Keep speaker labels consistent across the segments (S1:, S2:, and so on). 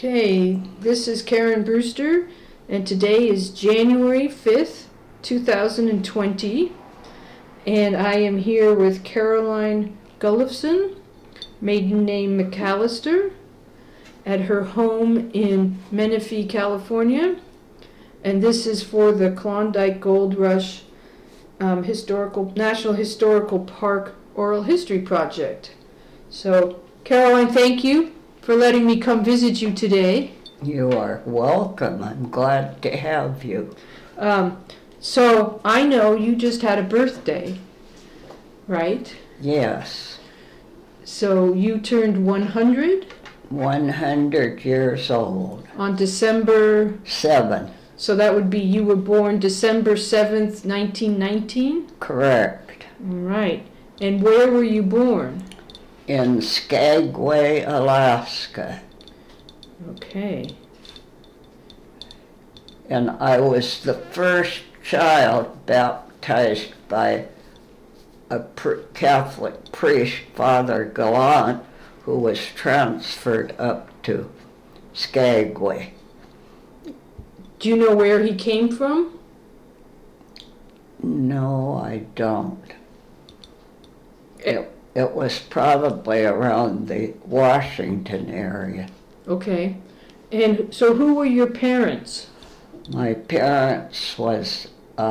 S1: Okay, this is Karen Brewster, and today is January 5th, 2020, and I am here with Caroline Gullifson, maiden name McAllister, at her home in Menifee, California, and this is for the Klondike Gold Rush National Historical Park Oral History Project. So, Caroline, thank you for letting me come visit you today.
S2: You are welcome. I'm glad to have you.
S1: So I know you just had a birthday, right?
S2: Yes.
S1: So you turned 100?
S2: 100 years old.
S1: On December
S2: 7.
S1: So that would be you were born December 7th, 1919?
S2: Correct.
S1: All right. And where were you born?
S2: In Skagway, Alaska.
S1: Okay.
S2: And I was the first child baptized by a Catholic priest, Father Gallant, who was transferred up to Skagway.
S1: Do you know where he came from?
S2: No, I don't. It was probably around the Washington area.
S1: Okay. And so who were your parents?
S2: My parents was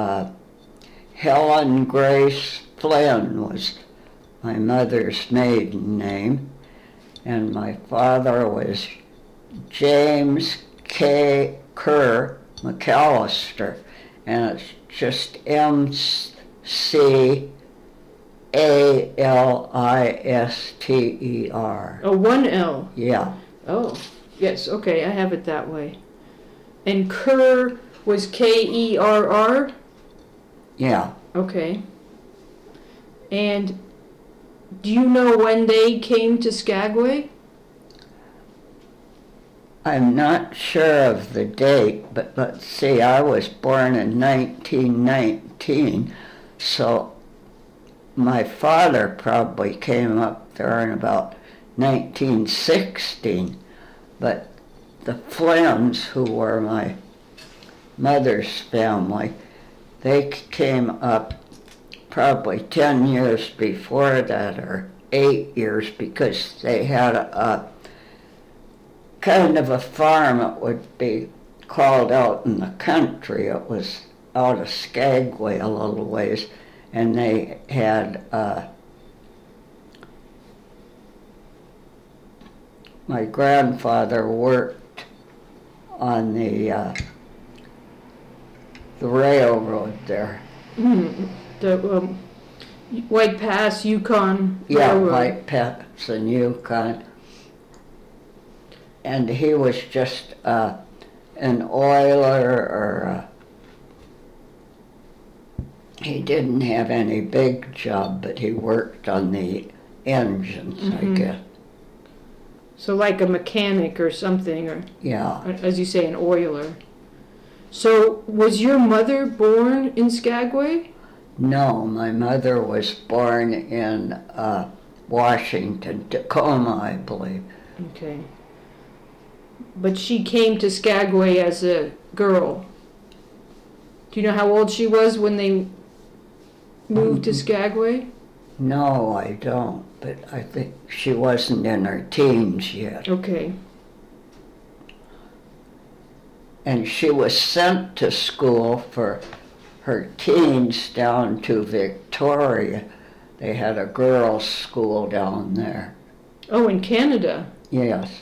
S2: Helen Grace Flynn was my mother's maiden name, and my father was James K. Kerr McAllister, and it's just McAllister.
S1: Oh, one L.
S2: Yeah.
S1: Oh, yes, okay, I have it that way. And Kerr was Kerr?
S2: Yeah.
S1: Okay. And do you know when they came to Skagway?
S2: I'm not sure of the date, but let's see, I was born in 1919, so my father probably came up there in about 1916, but the Flynns, who were my mother's family, they came up probably 10 years before that, or 8 years, because they had a kind of a farm. It would be called out in the country. It was out of Skagway a little ways, and they had my grandfather worked on the railroad there.
S1: The White Pass, Yukon Railroad.
S2: Yeah, White Pass and Yukon. And he was just an oiler, or he didn't have any big job, but he worked on the engines, I guess.
S1: So like a mechanic or something, or
S2: Yeah.
S1: as you say, an oiler. So was your mother born in Skagway?
S2: No, my mother was born in Washington, Tacoma, I believe.
S1: Okay. But she came to Skagway as a girl. Do you know how old she was when they moved to Skagway?
S2: No, I don't, but I think she wasn't in her teens yet.
S1: Okay.
S2: And she was sent to school for her teens down to Victoria. They had a girls' school down there.
S1: Oh, in Canada?
S2: Yes.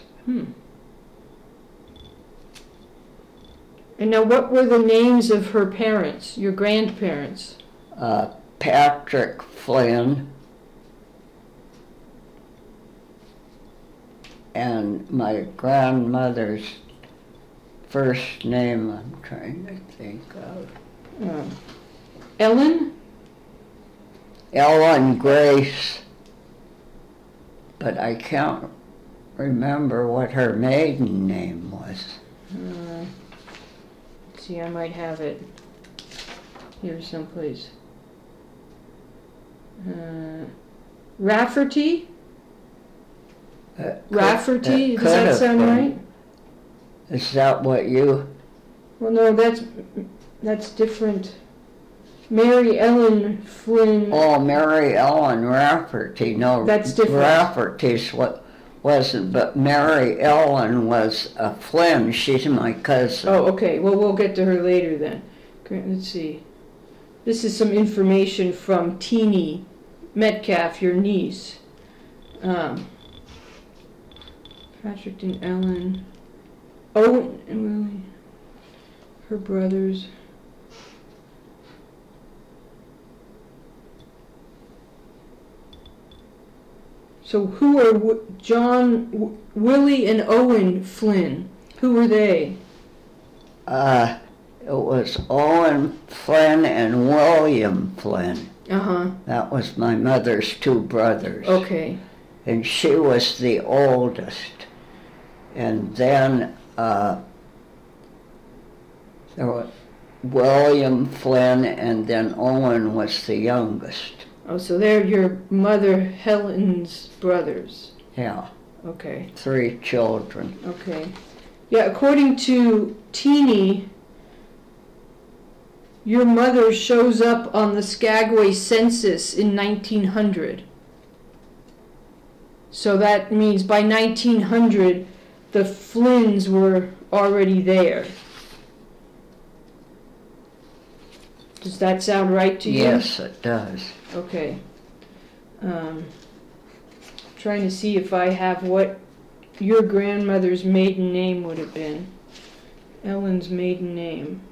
S1: And now what were the names of her parents, your grandparents?
S2: Patrick Flynn and my grandmother's first name I'm trying to think of.
S1: Ellen?
S2: Ellen Grace, but I can't remember what her maiden name was.
S1: See, I might have it here someplace. Rafferty? Rafferty, does that sound right?
S2: Is that what you?
S1: Well, no, that's different. Mary Ellen Flynn.
S2: Oh, Mary Ellen Rafferty. No,
S1: That's different.
S2: Rafferty's what wasn't, but Mary Ellen was a Flynn. She's my cousin.
S1: Oh, okay. Well, we'll get to her later then. Let's see. This is some information from Teenie Metcalf, your niece. Patrick and Ellen. Owen and Willie. Her brothers. So who are John, Willie and Owen Flynn? Who were they?
S2: It was Owen Flynn and William Flynn.
S1: Uh-huh.
S2: That was my mother's two brothers.
S1: Okay.
S2: And she was the oldest. And then there was William Flynn, and then Owen was the youngest.
S1: Oh, so they're your mother Helen's brothers.
S2: Yeah,
S1: Okay.
S2: 3 children.
S1: Okay. Yeah, according to Teenie, your mother shows up on the Skagway census in 1900. So that means by 1900, the Flynns were already there. Does that sound right to you?
S2: Yes, it does.
S1: Okay. Trying to see if I have what your grandmother's maiden name would have been. Ellen's maiden name.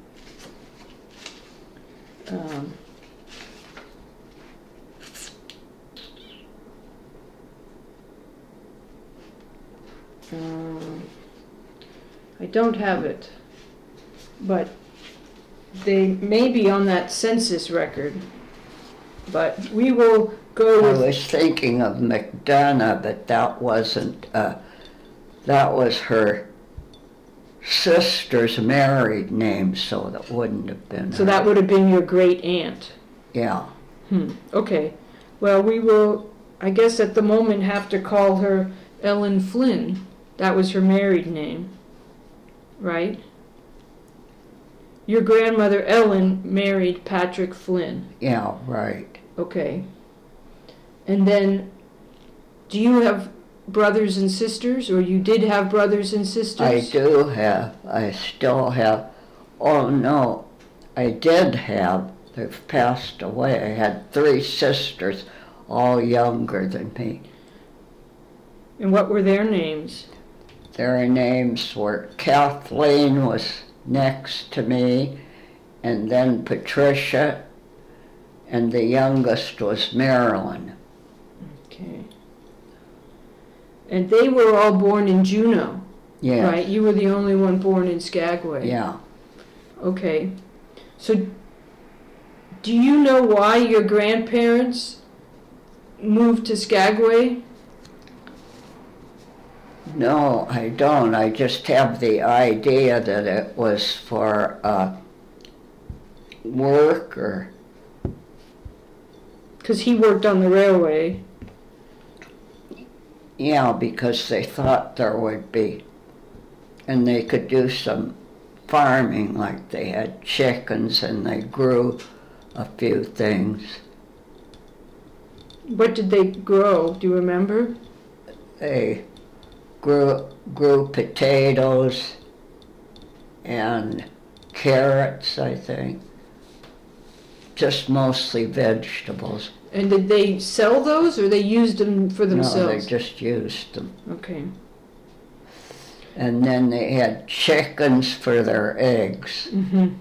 S1: I don't have it, but they may be on that census record. But we will go
S2: I
S1: with...
S2: was thinking of McDonough, but that wasn't, that was her sister's married name, so that wouldn't have been
S1: So
S2: her.
S1: that would have been your great aunt.
S2: Yeah.
S1: Okay. Well, we will, I guess at the moment, have to call her Ellen Flynn. That was her married name. Right? Your grandmother Ellen married Patrick Flynn.
S2: Yeah, right.
S1: Okay. And then, do you have brothers and sisters, or you did have brothers and sisters?
S2: I do have, I still have, oh no, I did have, they've passed away. I had 3 sisters, all younger than me.
S1: And what were their names?
S2: Their names were Kathleen was next to me, and then Patricia, and the youngest was Marilyn.
S1: Okay. And they were all born in Juneau,
S2: Yes.
S1: right? You were the only one born in Skagway.
S2: Yeah.
S1: Okay. So, do you know why your grandparents moved to Skagway?
S2: No, I don't. I just have the idea that it was for work or...
S1: Because he worked on the railway.
S2: Yeah, because they thought there would be, and they could do some farming, like they had chickens and they grew a few things.
S1: What did they grow? Do you remember?
S2: They grew potatoes and carrots, I think. Just mostly vegetables.
S1: And did they sell those, or they used them for
S2: No,
S1: themselves?
S2: they just used them.
S1: Okay.
S2: And then they had chickens for their eggs.
S1: Mm-hmm.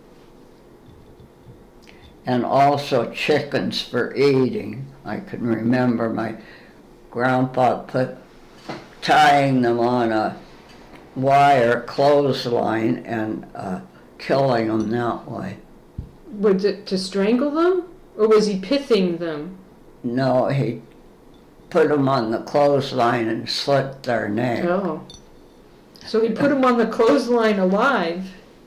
S2: And also chickens for eating. I can remember my grandpa tying them on a wire clothesline and killing them that way.
S1: Was it to strangle them, or was he pithing them?
S2: No, he put them on the clothesline and slit their neck.
S1: Oh. So he put them on the clothesline alive.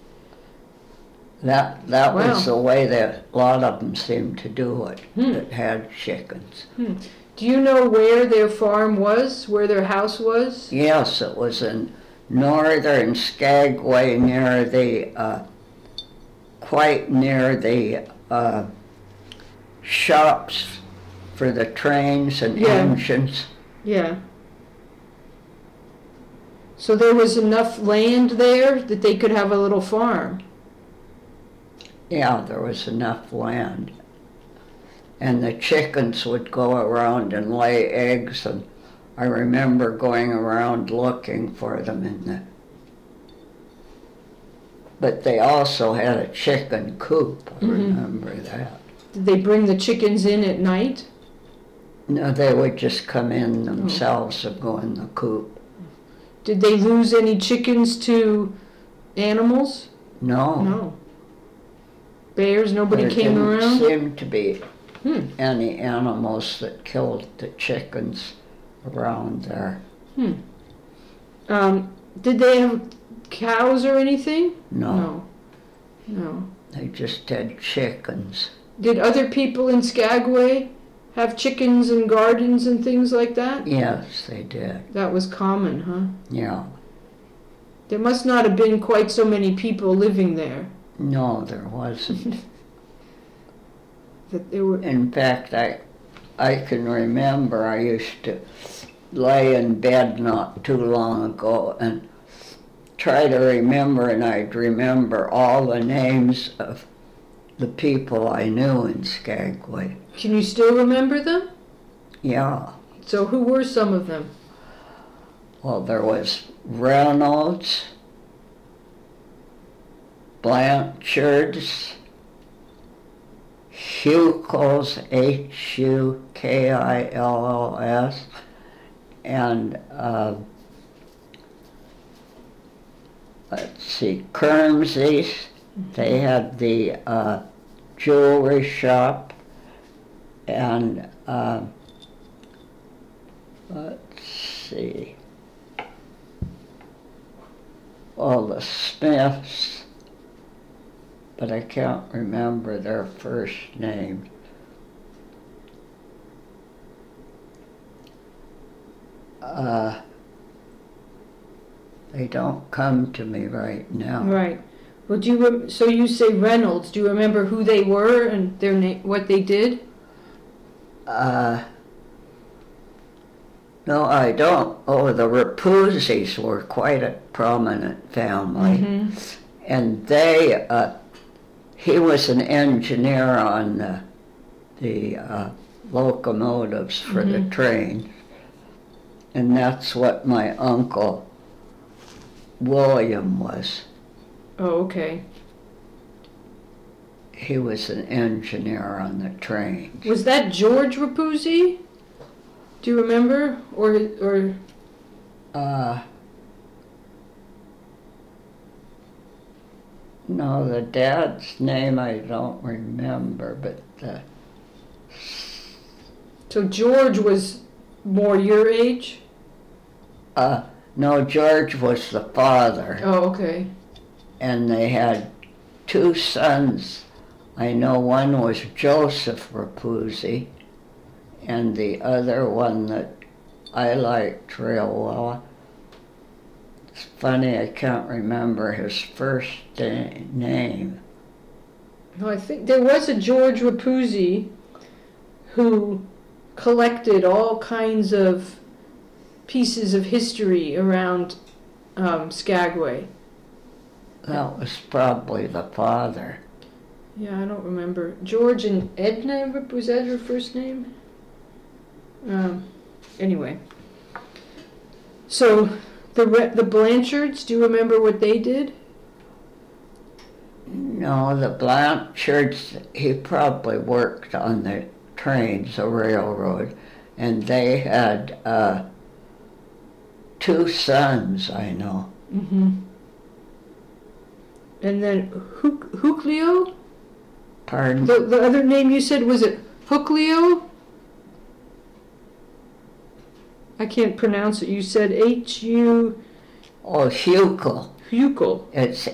S2: That
S1: Wow.
S2: was the way that a lot of them seemed to do it, that had chickens.
S1: Do you know where their farm was, where their house was?
S2: Yes, it was in northern Skagway near the, quite near the shops for the trains and
S1: Yeah.
S2: engines.
S1: Yeah. So there was enough land there that they could have a little farm.
S2: Yeah, there was enough land. And the chickens would go around and lay eggs, and I remember going around looking for them but they also had a chicken coop, I remember that.
S1: Did they bring the chickens in at night?
S2: No, they would just come in themselves and go in the coop.
S1: Did they lose any chickens to animals?
S2: No.
S1: No. Bears, nobody
S2: There
S1: came
S2: didn't
S1: around?
S2: seem to be any animals that killed the chickens around there.
S1: Did they have cows or anything?
S2: No.
S1: No.
S2: They just had chickens.
S1: Did other people in Skagway have chickens and gardens and things like that?
S2: Yes, they did.
S1: That was common, huh?
S2: Yeah.
S1: There must not have been quite so many people living there.
S2: No, there wasn't.
S1: That there were.
S2: In fact, I can remember I used to lay in bed not too long ago and try to remember, and I'd remember all the names of the people I knew in Skagway.
S1: Can you still remember them?
S2: Yeah.
S1: So who were some of them?
S2: Well, there was Reynolds, Blanchards, Hukills, Hukills, and let's see, Kermsey's. They had the jewelry shop, and let's see, all the Smiths, but I can't remember their first name. They don't come to me right now.
S1: Right. Well, so you say Reynolds. Do you remember who they were and their what they did?
S2: No, I don't. Oh, the Rapuzis were quite a prominent family. And he was an engineer on the locomotives for the train. And that's what my uncle William was.
S1: Oh, okay.
S2: He was an engineer on the train.
S1: Was that George Rapuzzi? Do you remember? Or
S2: no, the dad's name I don't remember, but
S1: so George was more your age?
S2: no, George was the father.
S1: Oh, okay.
S2: And they had two sons. I know one was Joseph Rapuzzi, and the other one that I liked real well. It's funny, I can't remember his first name.
S1: No, I think there was a George Rapuzzi who collected all kinds of pieces of history around Skagway.
S2: That was probably the father.
S1: Yeah, I don't remember. George and Edna, was that her first name? Anyway. So, the Blanchards, do you remember what they did?
S2: No, the Blanchards, he probably worked on the trains, the railroad, and they had two sons, I know.
S1: And then Huclio?
S2: Pardon?
S1: The other name you said, was it Huclio? I can't pronounce it. You said H-U...
S2: Oh, Hukill.
S1: Hukill.
S2: It's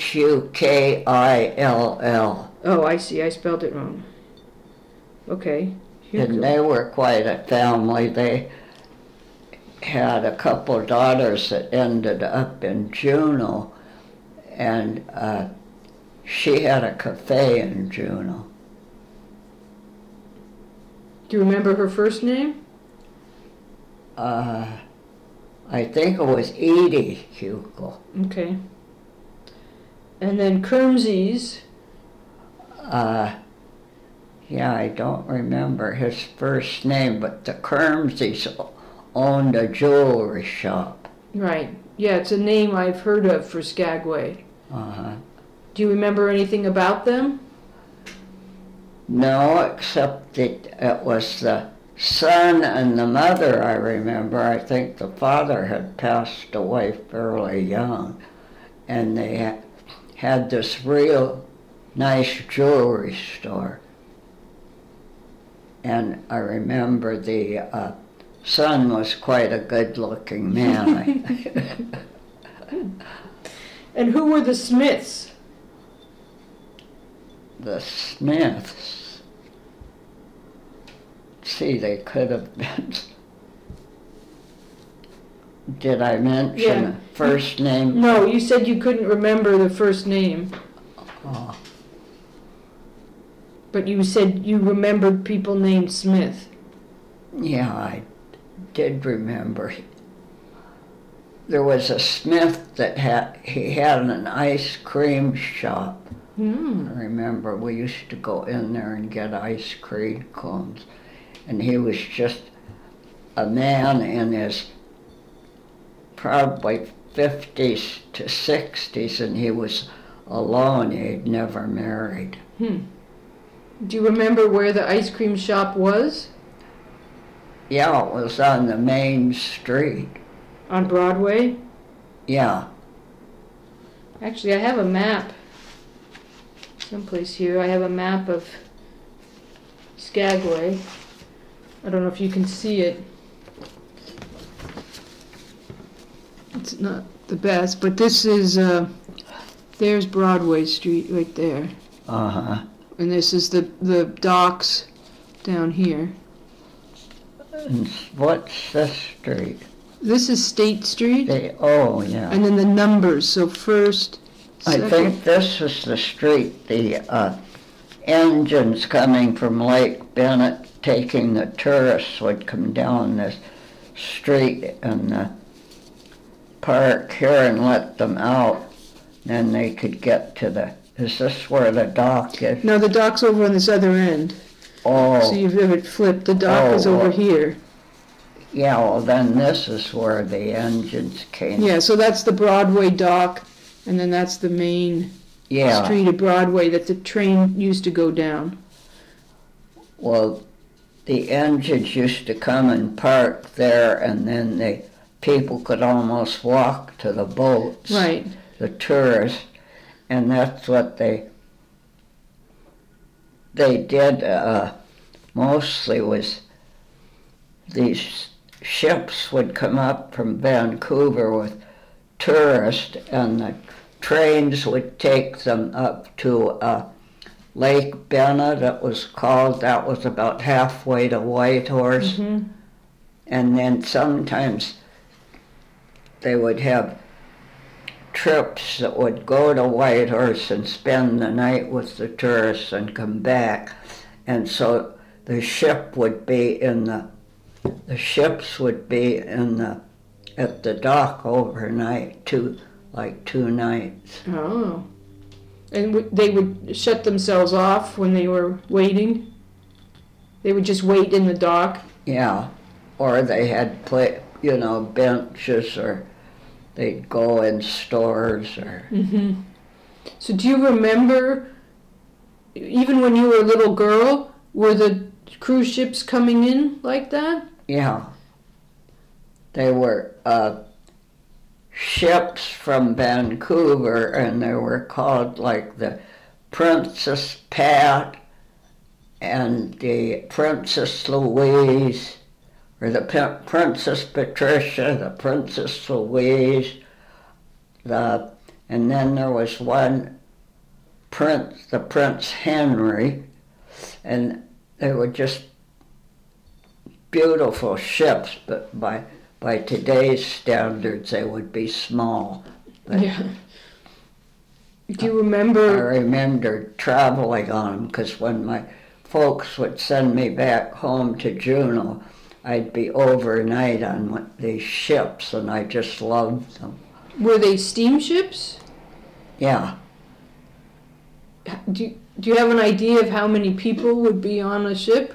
S2: Hukill.
S1: Oh, I see. I spelled it wrong. Okay.
S2: And they were quite a family. had a couple daughters that ended up in Juneau, and she had a cafe in Juneau.
S1: Do you remember her first name?
S2: I think it was Edie Hugel.
S1: Okay. And then Kermsey's.
S2: Yeah, I don't remember his first name, but the Kermseys owned a jewelry shop.
S1: Right. Yeah, it's a name I've heard of for Skagway.
S2: Uh-huh.
S1: Do you remember anything about them?
S2: No, except that it was the son and the mother I remember. I think the father had passed away fairly young, and they had this real nice jewelry store. And I remember the son was quite a good-looking man.
S1: And who were the Smiths?
S2: The Smiths. See, they could have been. Did I mention the first name?
S1: No, you said you couldn't remember the first name.
S2: Oh.
S1: But you said you remembered people named Smith.
S2: Yeah, I did remember. There was a Smith that had an ice cream shop. I remember we used to go in there and get ice cream cones. And he was just a man in his probably 50s to 60s, and he was alone. He'd never married.
S1: Do you remember where the ice cream shop was?
S2: Yeah, it was on the main street.
S1: On Broadway?
S2: Yeah.
S1: Actually, I have a map. Someplace here, I have a map of Skagway. I don't know if you can see it. It's not the best, but this is, there's Broadway Street right there.
S2: Uh-huh.
S1: And this is the docks down here.
S2: And what's this street?
S1: This is State Street.
S2: Oh, yeah.
S1: And then the numbers, so first, second.
S2: I think this is the street, the engines coming from Lake Bennett taking the tourists would come down this street in the park here and let them out. Then they could get to is this where the dock is?
S1: No, the dock's over on this other end.
S2: Oh.
S1: So you've ever flipped, the dock is over here.
S2: Yeah, well then this is where the engines came.
S1: Yeah, so that's the Broadway dock, and then that's the main street of Broadway that the train used to go down.
S2: Well, the engines used to come and park there, and then people could almost walk to the boats.
S1: Right.
S2: The tourists, and that's what they did mostly was these ships would come up from Vancouver with tourists, and the trains would take them up to Lake Bennett, it was called. That was about halfway to Whitehorse.
S1: Mm-hmm.
S2: And then sometimes they would have trips that would go to Whitehorse and spend the night with the tourists and come back. And so the ship would be the ships would be at the dock overnight, 2 nights.
S1: Oh. And they would shut themselves off when they were waiting? They would just wait in the dock?
S2: Yeah. Or they had benches, or they'd go in stores. Or.
S1: Mm-hmm. So do you remember, even when you were a little girl, were the cruise ships coming in like that?
S2: Yeah. They were ships from Vancouver, and they were called like the Princess Pat and the Princess Louise, or the Princess Patricia, the Princess Louise, and then there was one prince, the Prince Henry, and they were just beautiful ships, but by by today's standards, they would be small. But
S1: Yeah. Do you
S2: I
S1: remember?
S2: remember traveling on them because when my folks would send me back home to Juneau, I'd be overnight on these ships, and I just loved them.
S1: Were they steamships?
S2: Yeah,
S1: Do you have an idea of how many people would be on a ship?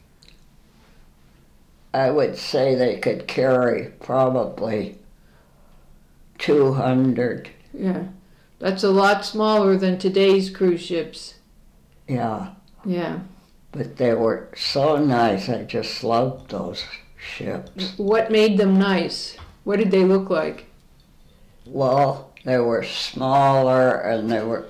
S2: I would say they could carry probably 200.
S1: Yeah. That's a lot smaller than today's cruise ships.
S2: Yeah,
S1: Yeah.
S2: but they were so nice. I just loved those ships.
S1: What made them nice? What did they look like?
S2: Well, they were smaller and they were,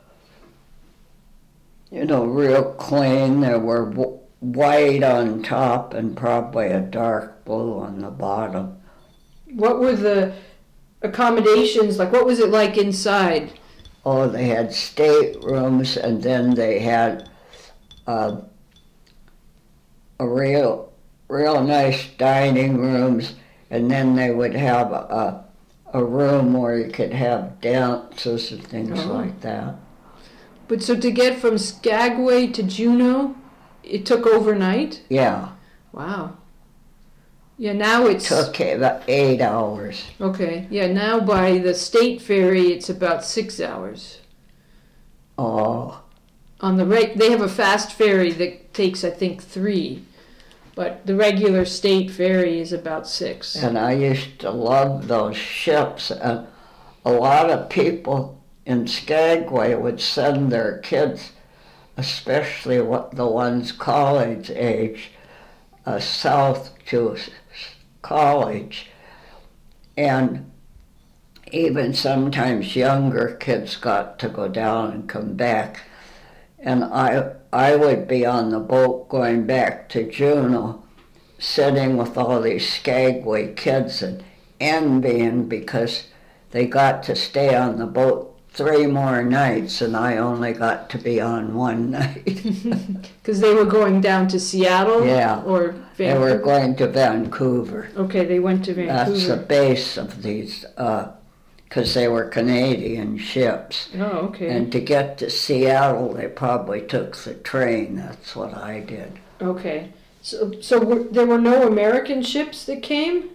S2: real clean. They were white on top and probably a dark blue on the bottom.
S1: What were the accommodations like? What was it like inside?
S2: Oh, they had staterooms, and then they had a real nice dining rooms, and then they would have a room where you could have dances and things like that.
S1: But so to get from Skagway to Juneau, it took overnight?
S2: Yeah.
S1: Wow. Yeah, now it's...
S2: Took about 8 hours.
S1: Okay, yeah, now by the state ferry, it's about 6 hours.
S2: Oh.
S1: On the they have a fast ferry that takes, I think, 3. But the regular state ferry is about 6.
S2: And I used to love those ships. And a lot of people in Skagway would send their kids, especially the ones college age, south to college. And even sometimes younger kids got to go down and come back. And I would be on the boat going back to Juneau, sitting with all these Skagway kids and envying because they got to stay on the boat 3 more nights and I only got to be on 1 night.
S1: Because they were going down to Seattle?
S2: Yeah.
S1: Or Vancouver?
S2: They were going to Vancouver.
S1: Okay, they went to Vancouver.
S2: That's the base of these, because they were Canadian ships.
S1: Oh, okay.
S2: And to get to Seattle, they probably took the train. That's what I did.
S1: Okay. So there were no American ships that came?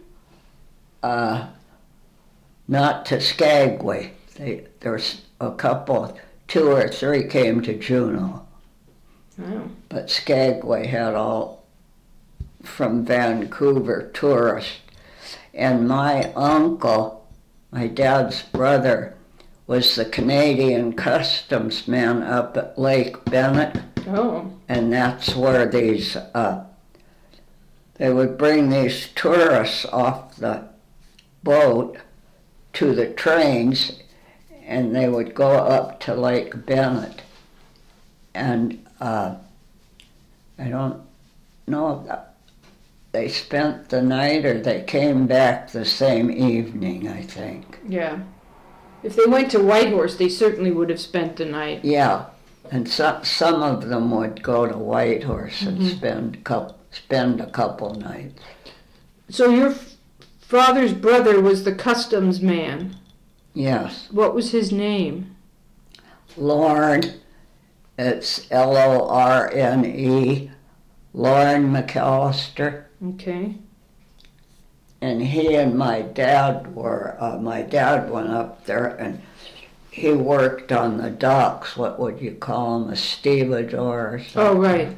S2: Not to Skagway. There's a couple, 2 or 3 came to Juneau.
S1: Oh.
S2: But Skagway had all from Vancouver tourists. And my uncle, my dad's brother, was the Canadian customs man up at Lake Bennett.
S1: Oh.
S2: And that's where these, they would bring these tourists off the boat to the trains, and they would go up to Lake Bennett. And I don't know if they spent the night or they came back the same evening, I think.
S1: Yeah. If they went to Whitehorse, they certainly would have spent the night.
S2: Yeah, and some of them would go to Whitehorse and spend a couple nights.
S1: So your father's brother was the customs man.
S2: Yes.
S1: What was his name?
S2: Lorne, it's Lorne, Lorne McAllister.
S1: Okay.
S2: And he and my dad went up there and he worked on the docks, what would you call him, a stevedore or something.
S1: Oh, right.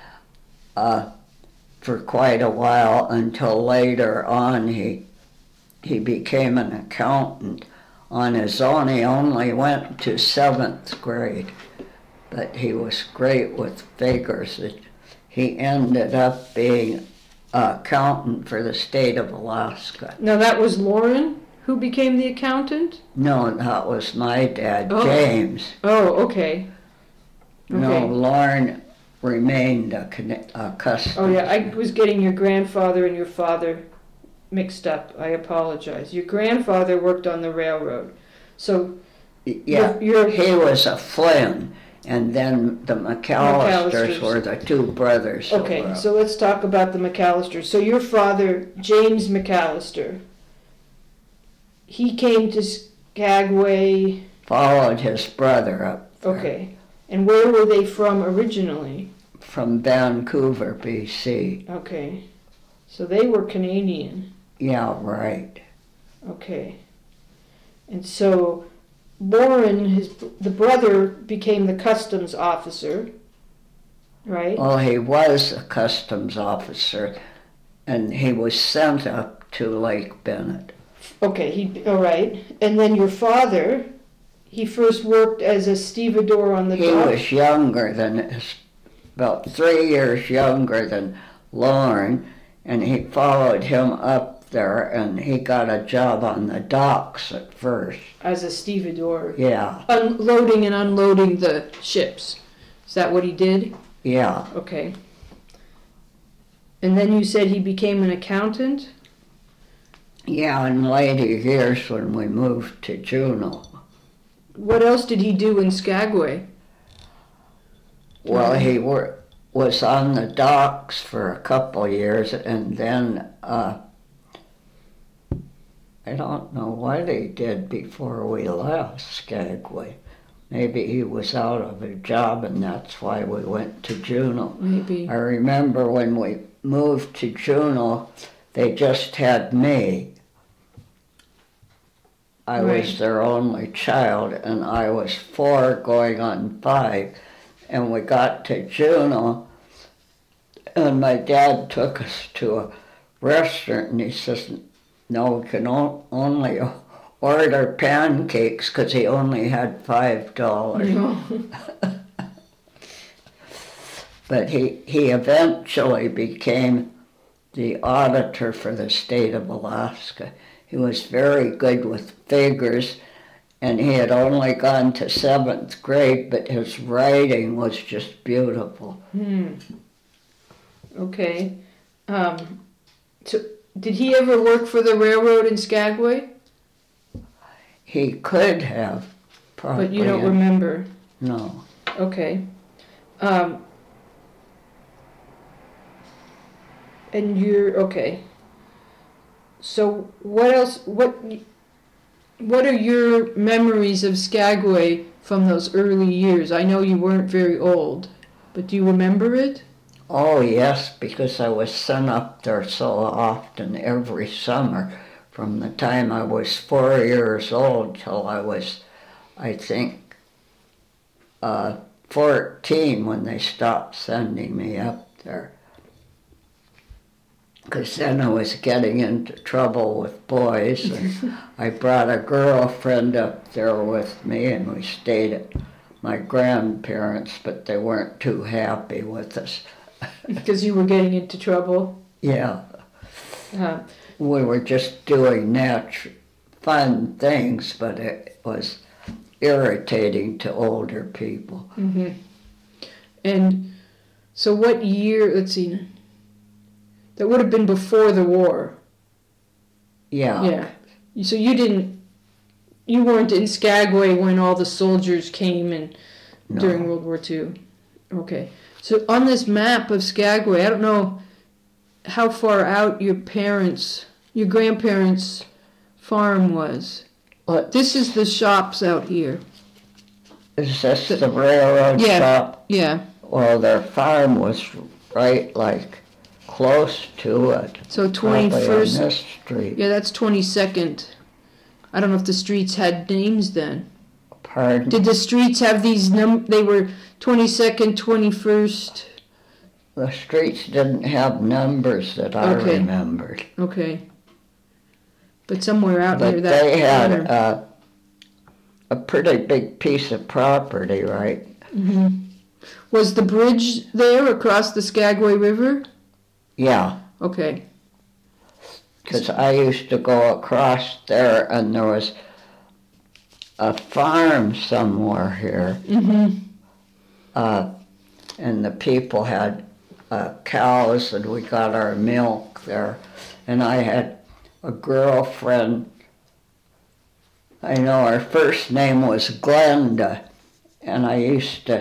S2: For quite a while until later on he became an accountant on his own. He only went to 7th grade, but he was great with figures. He ended up being an accountant for the state of Alaska.
S1: Now that was Lauren who became the accountant?
S2: No, that was my dad,
S1: Oh.
S2: James.
S1: Oh, okay.
S2: No, Lauren remained a customer.
S1: Oh, yeah, I was getting your grandfather and your father mixed up. I apologize. Your grandfather worked on the railroad. So
S2: Yeah,
S1: Your
S2: he was a Flynn, And then the McAllisters were the two brothers.
S1: Okay, so let's talk about the McAllisters. So your father, James McAllister, he came to Skagway.
S2: Followed his brother up there.
S1: Okay. And where were they from originally?
S2: From Vancouver, BC.
S1: Okay. So they were Canadian.
S2: Yeah, right.
S1: Okay. And so Lauren, the brother, became the customs officer, right?
S2: Well, he was a customs officer, and he was sent up to Lake Bennett.
S1: Okay, all right. And then your father, he first worked as a stevedore on the dock.
S2: He was younger than, about 3 years younger than Lauren, and he followed him up there, and he got a job on the docks at first.
S1: As a stevedore.
S2: Yeah.
S1: Unloading and unloading the ships. Is that what he did?
S2: Yeah.
S1: Okay. And then you said he became an accountant?
S2: Yeah, in later years when we moved to Juneau.
S1: What else did he do in Skagway?
S2: Well, he was on the docks for a couple years, and then I don't know what he did before we left Skagway. Maybe he was out of a job, and that's why we went to Juneau.
S1: Maybe.
S2: I remember when we moved to Juneau, they just had me. I was their only child, and I was 4 going on 5. And we got to Juneau, and my dad took us to a restaurant, and he says, no, we can only order pancakes, because he only had $5.
S1: No.
S2: But he eventually became the auditor for the state of Alaska. He was very good with figures, and he had only gone to 7th grade, but his writing was just beautiful.
S1: Okay. So did he ever work for the railroad in Skagway?
S2: He could have, probably.
S1: But you don't remember?
S2: No.
S1: Okay. And you're, okay. So what else, what are your memories of Skagway from those early years? I know you weren't very old, but do you remember it?
S2: Oh, yes, because I was sent up there so often every summer from the time I was 4 years old till I was, I think, 14 when they stopped sending me up there. Because then I was getting into trouble with boys, and I brought a girlfriend up there with me, and we stayed at my grandparents', but they weren't too happy with us.
S1: Because you were getting into trouble?
S2: Yeah.
S1: Uh,
S2: We were just doing fun things, but it was irritating to older people.
S1: mm-hmm. And so what year, let's see, that would have been before the war.
S2: Yeah.
S1: Yeah. So you weren't in Skagway when all the soldiers came and
S2: No.
S1: during World War II. Okay. So on this map of Skagway, I don't know how far out your grandparents' farm was.
S2: What?
S1: This is the shops out here.
S2: Is this the railroad shop?
S1: Yeah.
S2: Well, their farm was right, like, close to it.
S1: So
S2: Probably
S1: 21st.
S2: on this street.
S1: Yeah, that's 22nd. I don't know if the streets had names then.
S2: Pardon?
S1: Did the streets have these they were 22nd, 21st?
S2: The streets didn't have numbers that I
S1: Okay.
S2: remembered.
S1: Okay. But somewhere out
S2: But
S1: near that
S2: they had
S1: corner.
S2: a pretty big piece of property, right?
S1: Mm-hmm. Was the bridge there across the Skagway River?
S2: Yeah,
S1: Okay.
S2: because I used to go across there, and there was a farm somewhere here,
S1: Mm-hmm.
S2: and the people had cows, and we got our milk there. And I had a girlfriend. I know her first name was Glenda, and I used to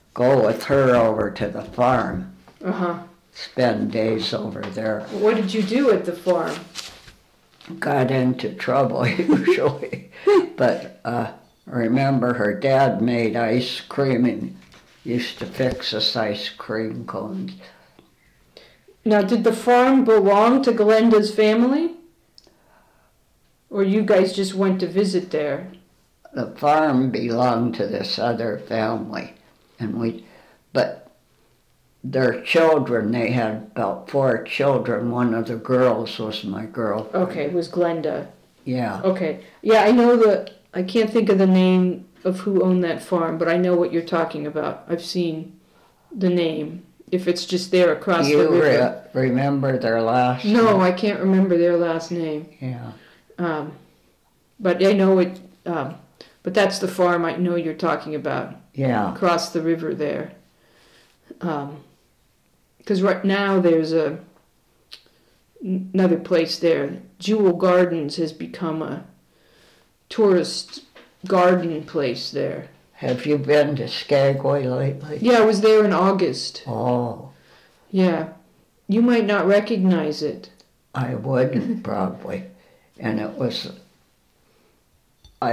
S2: go with her over to the farm,
S1: Uh-huh.
S2: spend days over there.
S1: What did you do at the farm?
S2: Got into trouble usually, but remember her dad made ice cream and used to fix us ice cream cones.
S1: Now, did the farm belong to Glenda's family? Or you guys just went to visit there?
S2: The farm belonged to this other family, but their children, they had about 4 children. One of the girls was my girlfriend.
S1: Okay, it was Glenda.
S2: Yeah.
S1: Okay. Yeah, I can't think of the name of who owned that farm, but I know what you're talking about. I've seen the name. If it's just there across the river.
S2: You remember their last name?
S1: No, I can't remember their last name.
S2: Yeah.
S1: But I know it, but that's the farm I know you're talking about.
S2: Yeah.
S1: Across the river there. Because right now there's another place there. Jewel Gardens has become a tourist garden place there.
S2: Have you been to Skagway lately?
S1: Yeah, I was there in August.
S2: Oh.
S1: Yeah. You might not recognize it.
S2: I wouldn't probably. And it was, I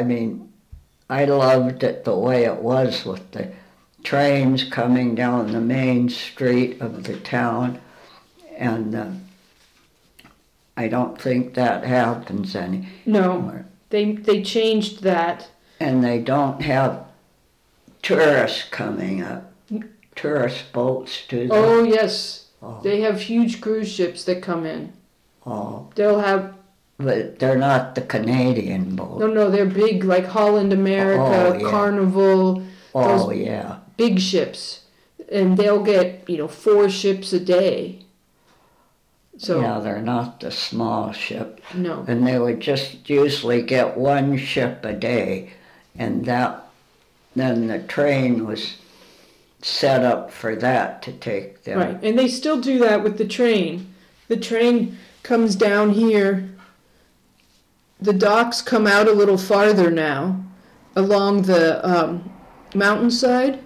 S2: loved it the way it was with the trains coming down the main street of the town. And I don't think that happens anymore.
S1: No, they changed that.
S2: And they don't have tourists coming up. Tourist boats, do they?
S1: Oh, yes.
S2: Oh.
S1: They have huge cruise ships that come in.
S2: Oh.
S1: They'll have...
S2: But they're not the Canadian boats.
S1: No, they're big, like Holland America,
S2: Oh, yeah.
S1: Carnival.
S2: Oh,
S1: those
S2: yeah.
S1: big ships. And they'll get, 4 ships a day. So,
S2: Yeah, they're not the small ship.
S1: no.
S2: And they would just usually get 1 ship a day. And then the train was set up for that to take them.
S1: Right, and they still do that with the train. The train comes down here. The docks come out a little farther now, along the mountainside.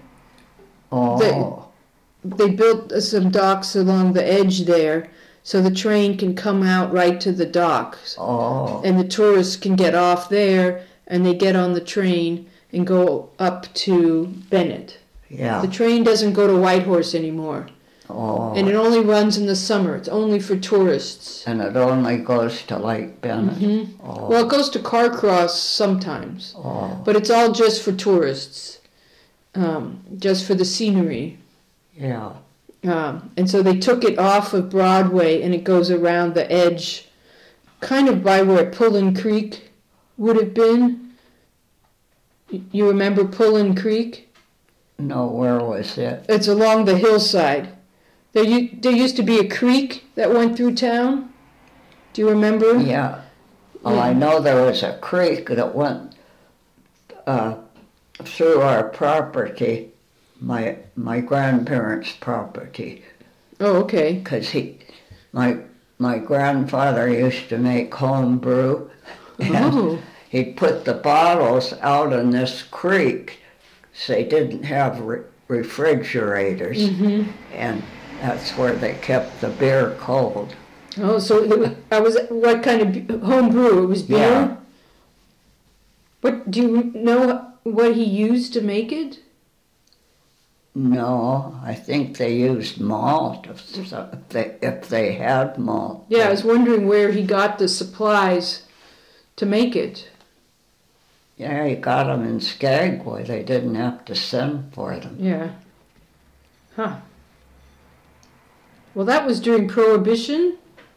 S2: Oh.
S1: They built some docks along the edge there, so the train can come out right to the docks.
S2: Oh.
S1: And the tourists can get off there, and they get on the train and go up to Bennett.
S2: Yeah.
S1: The train doesn't go to Whitehorse anymore.
S2: Oh.
S1: And it only runs in the summer. It's only for tourists.
S2: And it only goes to Lake Bennett.
S1: Mm-hmm.
S2: Oh.
S1: Well, it goes to Carcross sometimes.
S2: Oh.
S1: But it's all just for tourists. Just for the scenery.
S2: Yeah.
S1: And so they took it off of Broadway and it goes around the edge, kind of by where Pullen Creek would have been. You remember Pullen Creek?
S2: No, where was it?
S1: It's along the hillside. There used to be a creek that went through town. Do you remember?
S2: Yeah. Well, I know there was a creek that went through our property, my grandparents' property.
S1: Oh, okay.
S2: Because my grandfather used to make home brew. And
S1: Oh.
S2: he'd put the bottles out in this creek. So they didn't have refrigerators.
S1: Mm-hmm.
S2: And that's where they kept the beer cold.
S1: Oh, so what kind of home brew? It was beer?
S2: Yeah.
S1: What, do you know what he used to make it?
S2: No, I think they used malt if they had malt.
S1: Yeah, I was wondering where he got the supplies to make it.
S2: Yeah, he got them in Skagway. They didn't have to send for them.
S1: Yeah. Huh. Well, that was during Prohibition?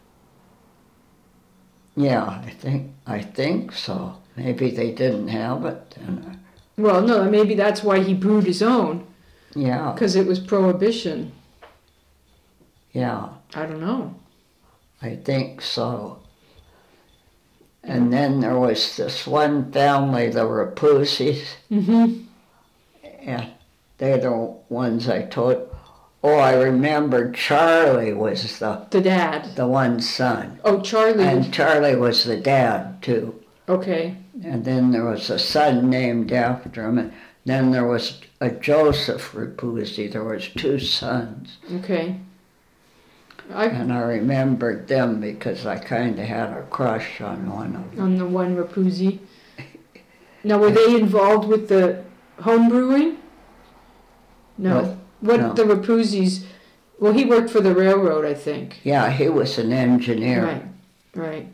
S2: Yeah, I think so. Maybe they didn't have it then.
S1: Well, no, maybe that's why he brewed his own,
S2: Yeah,
S1: because it was Prohibition.
S2: yeah,
S1: I don't know.
S2: I think so. And then there was this one family, the Rapouzes,
S1: Mm-hmm.
S2: and they're the ones I told. Oh, I remember Charlie was
S1: The dad.
S2: the one son.
S1: Oh, Charlie.
S2: And Charlie was the dad, too.
S1: Okay.
S2: And then there was a son named after him. And Then there was a Joseph Rapuzzi. There was 2 sons.
S1: Okay.
S2: And I remembered them because I kind of had a crush on one of them.
S1: On the one Rapuzzi. Now, were they involved with the home brewing? No.
S2: No.
S1: The Rapuzzis? Well, he worked for the railroad, I think.
S2: Yeah, he was an engineer.
S1: Right.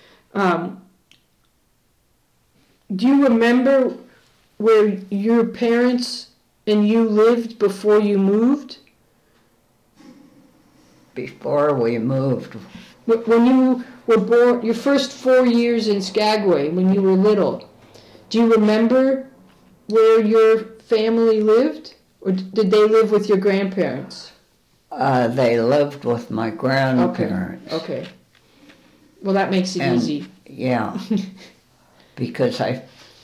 S1: Do you remember where your parents and you lived before you moved?
S2: Before we moved.
S1: When you were born, your first 4 years in Skagway, when you were little, do you remember where your family lived? Or did they live with your grandparents?
S2: They lived with my grandparents.
S1: Okay. Well, that makes it easy.
S2: Yeah. Because I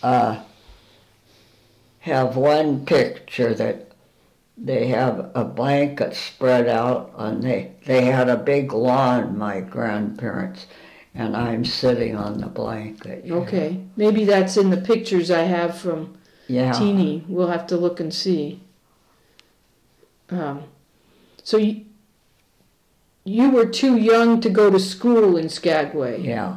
S2: have one picture that they have a blanket spread out on. They had a big lawn, my grandparents, and I'm sitting on the blanket.
S1: Okay. Maybe that's in the pictures I have from Teeny. We'll have to look and see. So you were too young to go to school in Skagway.
S2: Yeah.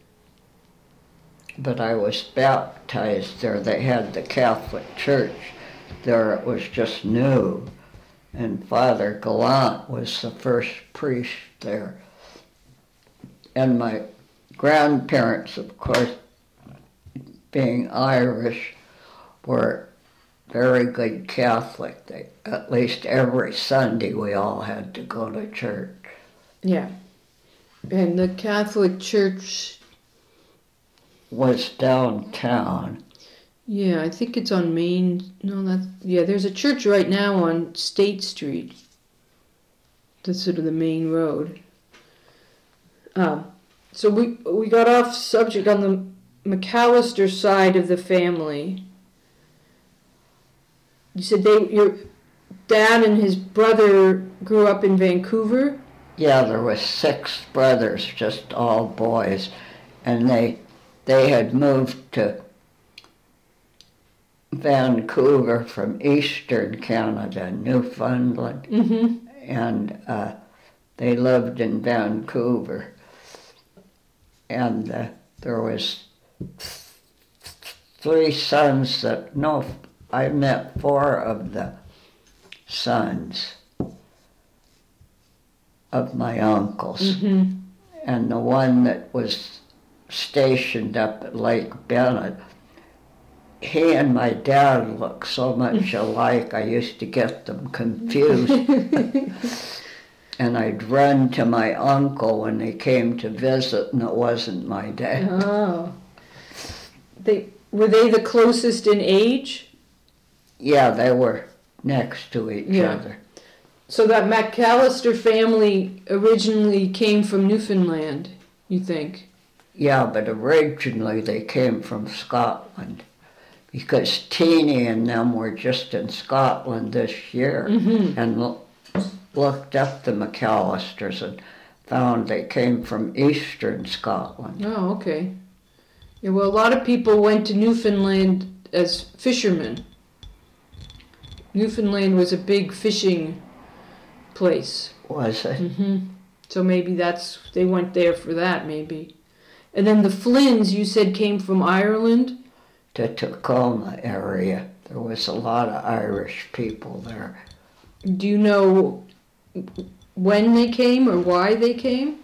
S2: But I was baptized there. They had the Catholic Church there. It was just new. And Father Gallant was the first priest there. And my grandparents, of course, being Irish, were very good Catholic. At least every Sunday we all had to go to church.
S1: Yeah. And the Catholic Church
S2: was downtown.
S1: Yeah, I think it's on Main. No, there's a church right now on State Street. That's sort of the main road. So we got off subject on the McAllister side of the family. You said your dad and his brother grew up in Vancouver?
S2: Yeah, there was 6 brothers, just all boys, and they had moved to Vancouver from Eastern Canada, Newfoundland,
S1: Mm-hmm.
S2: and they lived in Vancouver. And there was 3 sons I met 4 of the sons of my uncles.
S1: Mm-hmm.
S2: And the one that was stationed up at Lake Bennett, he and my dad looked so much alike, I used to get them confused. And I'd run to my uncle when they came to visit, and it wasn't my dad.
S1: Oh. Were they the closest in age?
S2: Yeah, they were next to each other.
S1: So that McAllister family originally came from Newfoundland, you think?
S2: Yeah, but originally they came from Scotland, because Teeny and them were just in Scotland this year,
S1: Mm-hmm.
S2: and looked up the McAllisters and found they came from eastern Scotland.
S1: Oh, okay. Yeah, well, a lot of people went to Newfoundland as fishermen. Newfoundland was a big fishing place.
S2: Was it?
S1: Mm-hmm. So maybe they went there for that, maybe. And then the Flynns, you said, came from Ireland?
S2: The Tacoma area. There was a lot of Irish people there.
S1: Do you know when they came or why they came?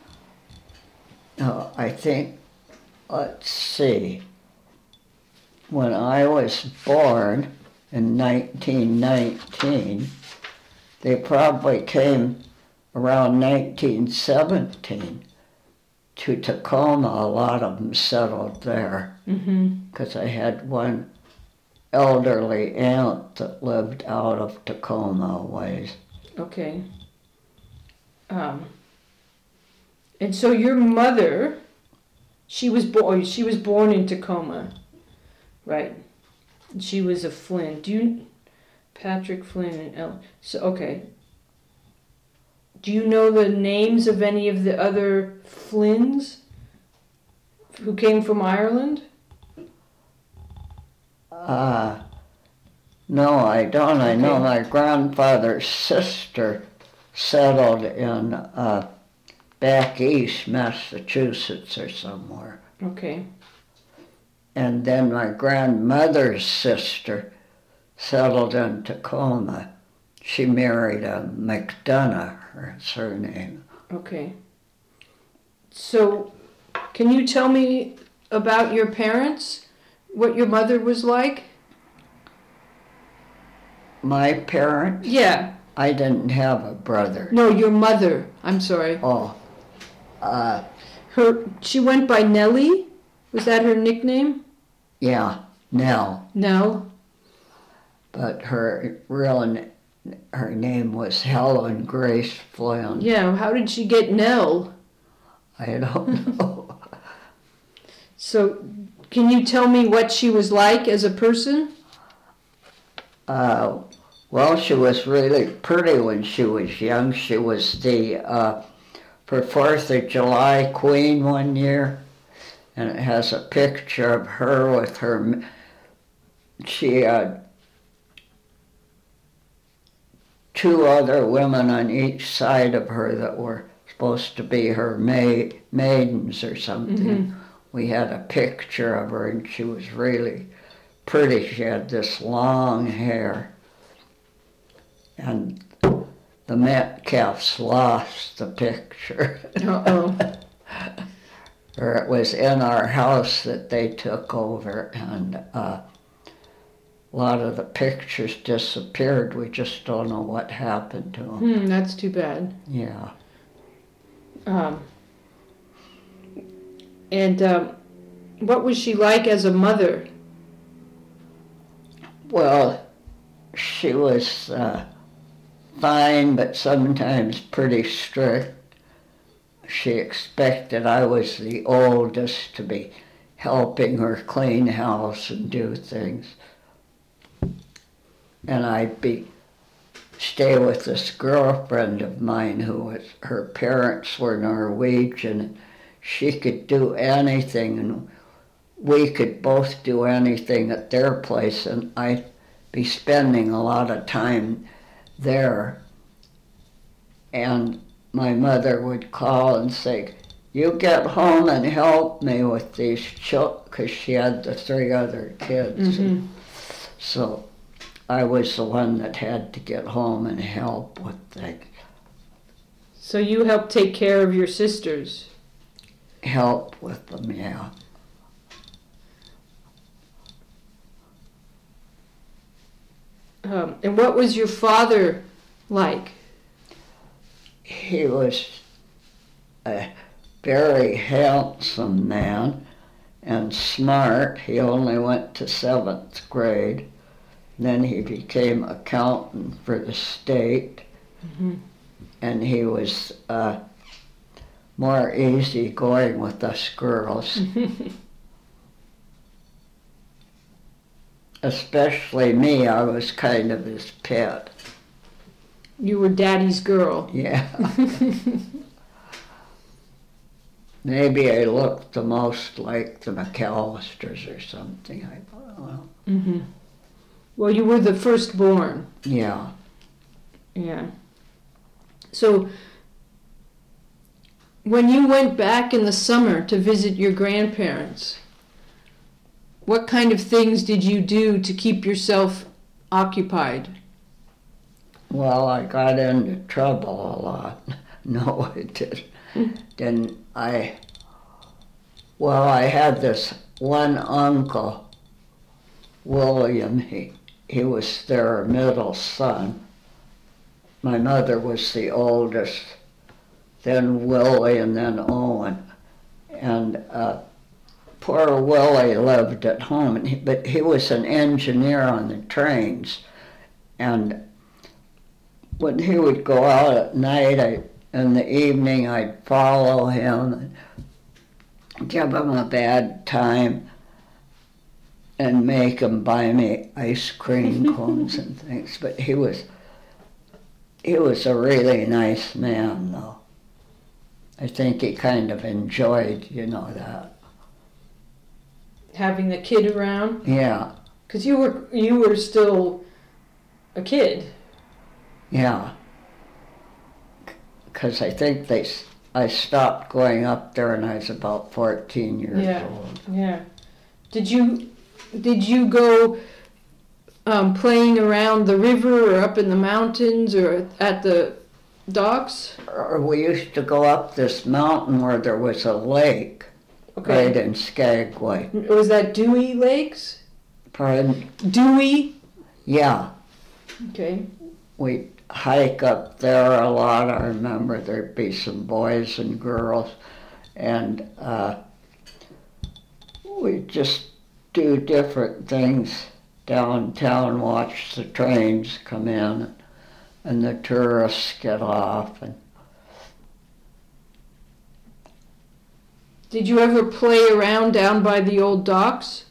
S2: I think, let's see, when I was born in 1919, they probably came around 1917 to Tacoma. A lot of them settled there, because I had one elderly aunt that lived out of Tacoma a ways.
S1: Okay. And so your mother, she was born in Tacoma, right? And she was a Flynn. Patrick Flynn and Ellen. So okay. Do you know the names of any of the other Flynns who came from Ireland?
S2: No, I don't. I know
S1: Okay.
S2: my grandfather's sister settled in back east, Massachusetts or somewhere.
S1: Okay.
S2: And then my grandmother's sister settled in Tacoma. She married a McDonough, is her name.
S1: Okay. So, can you tell me about your parents? What your mother was like?
S2: My parents?
S1: Yeah.
S2: I didn't have a brother.
S1: No, your mother. I'm sorry.
S2: Oh,
S1: She went by Nellie? Was that her nickname?
S2: yeah, Nell.
S1: Nell?
S2: But her name was Helen Grace Flynn.
S1: Yeah, how did she get Nell?
S2: I don't know.
S1: So, can you tell me what she was like as a person?
S2: Well, she was really pretty when she was young. She was the, for 4th of July Queen one year, and it has a picture of her with her, she had 2 other women on each side of her that were supposed to be her maidens or something.
S1: Mm-hmm.
S2: We had a picture of her, and she was really pretty. She had this long hair. And the Metcalfs lost the picture.
S1: Uh-oh.
S2: Or it was in our house that they took over, and a lot of the pictures disappeared. We just don't know what happened to them.
S1: That's too bad.
S2: Yeah.
S1: What was she like as a mother?
S2: Well, she was fine, but sometimes pretty strict. She expected I was the oldest to be helping her clean house and do things. And I'd stay with this girlfriend of mine her parents were Norwegian. She could do anything, and we could both do anything at their place, and I'd be spending a lot of time there. And my mother would call and say, "You get home and help me with these children," because she had the 3 other kids.
S1: Mm-hmm.
S2: So I was the one that had to get home and help with things.
S1: So you helped take care of your sisters?
S2: Help with them, yeah.
S1: And what was your father like?
S2: He was a very handsome man and smart. He only went to 7th grade. Then he became accountant for the state.
S1: Mm-hmm.
S2: And he was more easygoing with us girls. Especially me, I was kind of his pet.
S1: You were Daddy's girl.
S2: Yeah. Maybe I looked the most like the McAllisters or something. I thought, well.
S1: Mm-hmm. Well, you were the firstborn.
S2: Yeah.
S1: Yeah. So, when you went back in the summer to visit your grandparents, what kind of things did you do to keep yourself occupied?
S2: Well, I got into trouble a lot. No, I didn't. I had this one uncle, William. He was their middle son. My mother was the oldest, then Willie, and then Owen. And poor Willie lived at home, but he was an engineer on the trains. And when he would go out at night, in the evening, I'd follow him and give him a bad time and make him buy me ice cream cones and things. But he was a really nice man, though. I think he kind of enjoyed, that.
S1: Having the kid around?
S2: Yeah.
S1: Because you were still a kid.
S2: Yeah. Because I think I stopped going up there when I was about 14 years
S1: Yeah.
S2: old.
S1: Yeah. Did you go playing around the river or up in the mountains or at the docks?
S2: Or we used to go up this mountain where there was a lake right in Skagway.
S1: Was that Dewey Lakes?
S2: Pardon?
S1: Dewey?
S2: Yeah.
S1: Okay.
S2: We'd hike up there a lot. I remember there'd be some boys and girls, and we'd just do different things downtown, watch the trains come in and the tourists get off. And
S1: did you ever play around down by the old docks?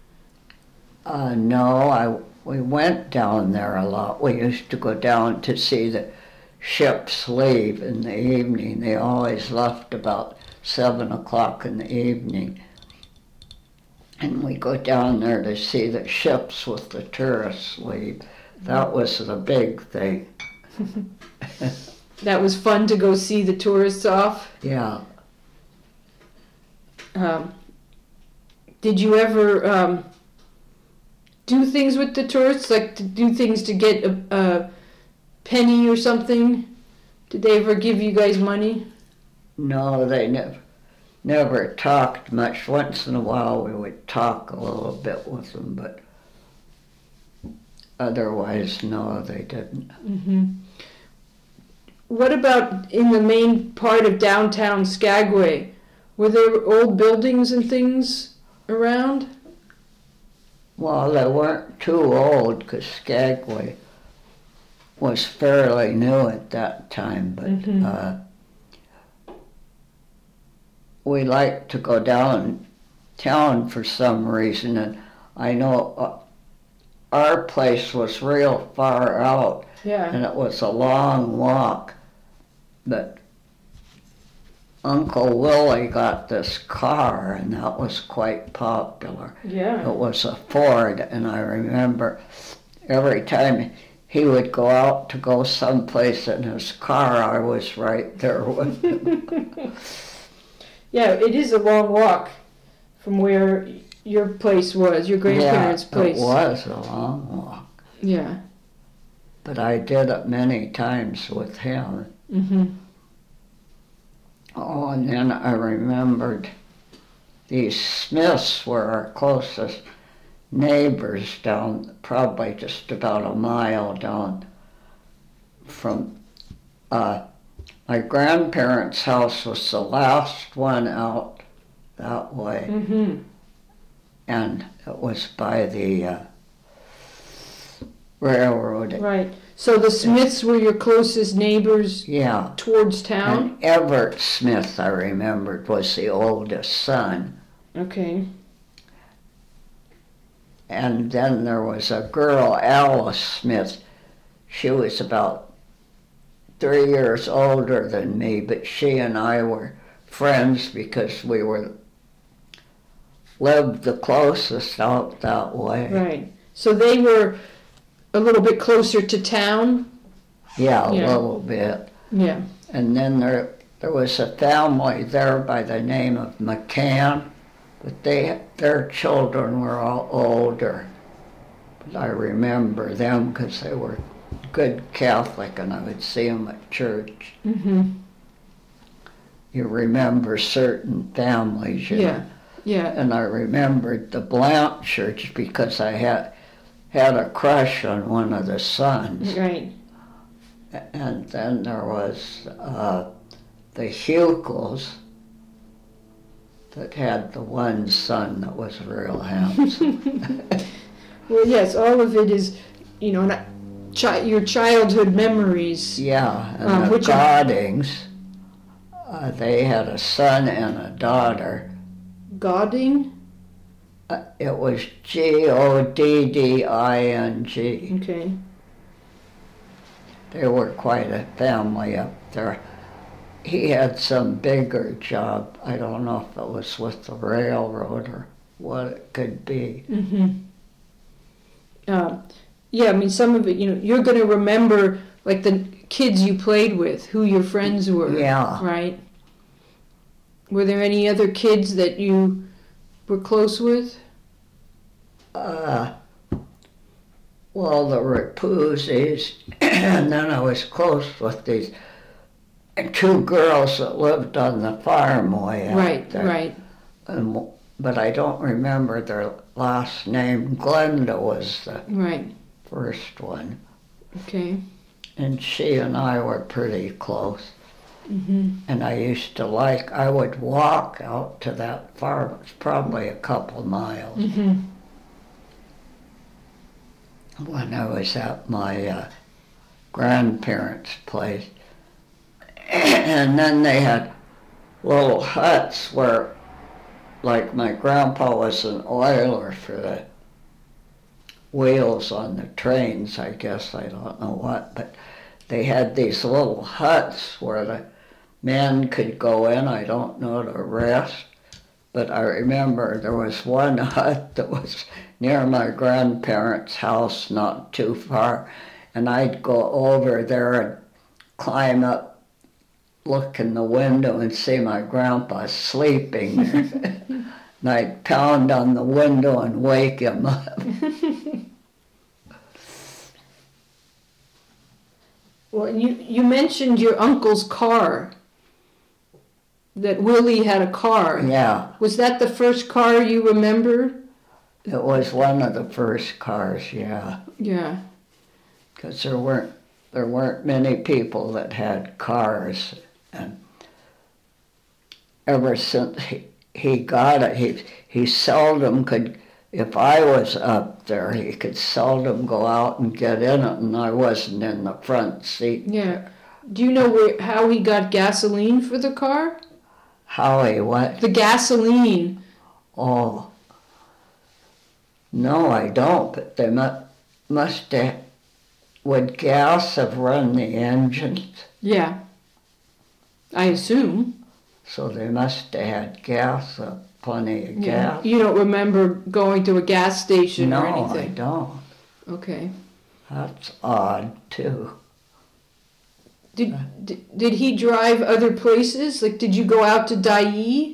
S2: no, we went down there a lot. We used to go down to see the ships leave in the evening. They always left about 7 o'clock in the evening. And we go down there to see the ships with the tourists leave. That was the big thing.
S1: That was fun to go see the tourists off.
S2: Yeah.
S1: Did you ever do things with the tourists, like to do things to get a penny or something? Did they ever give you guys money?
S2: No, they never talked much. Once in a while we would talk a little bit with them, but otherwise, no, they didn't.
S1: Mm-hmm. What about in the main part of downtown Skagway? Were there old buildings and things around?
S2: Well, they weren't too old because Skagway was fairly new at that time, but we liked to go downtown for some reason, and I know our place was real far out, and it was a long walk, but Uncle Willie got this car, and that was quite popular.
S1: Yeah.
S2: It was a Ford, and I remember every time he would go out to go someplace in his car, I was right there with him.
S1: Yeah, it is a long walk from where your place was, your grandparents' place.
S2: It was a long walk.
S1: Yeah.
S2: But I did it many times with him.
S1: Mm-hmm.
S2: Oh, and then I remembered these Smiths were our closest neighbors down, probably just about a mile down from, my grandparents' house was the last one out that way.
S1: Mm-hmm.
S2: And it was by the railroad.
S1: Right. So the Smiths were your closest neighbors.
S2: Yeah.
S1: Towards town.
S2: And Everett Smith, I remembered, was the oldest son.
S1: Okay.
S2: And then there was a girl, Alice Smith. She was about 3 years older than me, but she and I were friends because we lived the closest out that way.
S1: Right. So they were a little bit closer to town?
S2: Yeah, a little bit.
S1: Yeah.
S2: And then there was a family there by the name of McCann, but their children were all older. But I remember them because they were good Catholic, and I would see them at church.
S1: Mm-hmm.
S2: You remember certain families, you know.
S1: Yeah.
S2: And I remembered the Blanchards because I had a crush on one of the sons.
S1: Right.
S2: And then there was the Hugels that had the one son that was real handsome.
S1: Well, yes, all of it is, your childhood memories.
S2: Yeah, and the Goddings, they had a son and a daughter.
S1: Godding?
S2: It was Godding.
S1: Okay.
S2: They were quite a family up there. He had some bigger job. I don't know if it was with the railroad or what it could be.
S1: Mm-hmm. Yeah, I mean, some of it, you're going to remember, like, the kids you played with, who your friends were.
S2: Yeah.
S1: Right? Were there any other kids that you were close with?
S2: Well, the Rapoozes, and then I was close with these two girls that lived on the farm way out there.
S1: Right.
S2: But I don't remember their last name. Glenda was the
S1: Right.
S2: first one.
S1: Okay.
S2: And she and I were pretty close.
S1: Mm-hmm.
S2: And I would walk out to that farm. It's probably a couple miles.
S1: Mm-hmm.
S2: When I was at my grandparents' place. And then they had little huts where, like, my grandpa was an oiler for the wheels on the trains, I guess, I don't know what, but they had these little huts where the men could go in, I don't know, to rest. But I remember there was one hut that was near my grandparents' house, not too far, and I'd go over there and climb up, look in the window and see my grandpa sleeping there. And I'd pound on the window and wake him up.
S1: Well, you mentioned your uncle's car. That Willie had a car.
S2: Yeah.
S1: Was that the first car you remember?
S2: It was one of the first cars, yeah.
S1: Yeah.
S2: Because there weren't many people that had cars, and ever since he got it, he seldom could. If I was up there, he could seldom go out and get in it, and I wasn't in the front seat.
S1: Yeah. Do you know how he got gasoline for the car?
S2: How he what?
S1: The gasoline.
S2: Oh. No, I don't, but they must have. Would gas have run the engines?
S1: Yeah. I assume.
S2: So they must have had gas, plenty of gas.
S1: You don't remember going to a gas station or anything?
S2: No, I don't.
S1: Okay.
S2: That's odd, too.
S1: Did he drive other places? Like, did you go out to Dyea?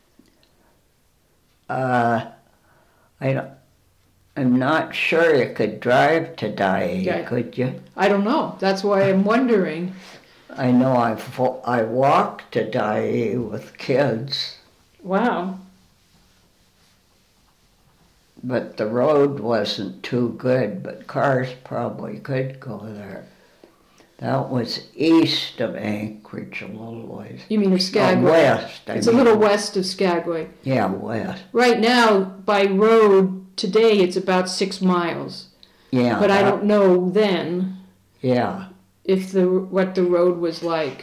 S2: I'm not sure you could drive to Dyea, could you?
S1: I don't know. That's why I'm wondering.
S2: I know I walked to Dyea with kids.
S1: Wow.
S2: But the road wasn't too good, but cars probably could go there. That was east of Anchorage a little ways.
S1: You mean of Skagway?
S2: West.
S1: It's a little west of Skagway.
S2: Yeah, west.
S1: Right now, by road, today it's about 6 miles.
S2: Yeah.
S1: But I don't know then.
S2: Yeah.
S1: If what the road was like.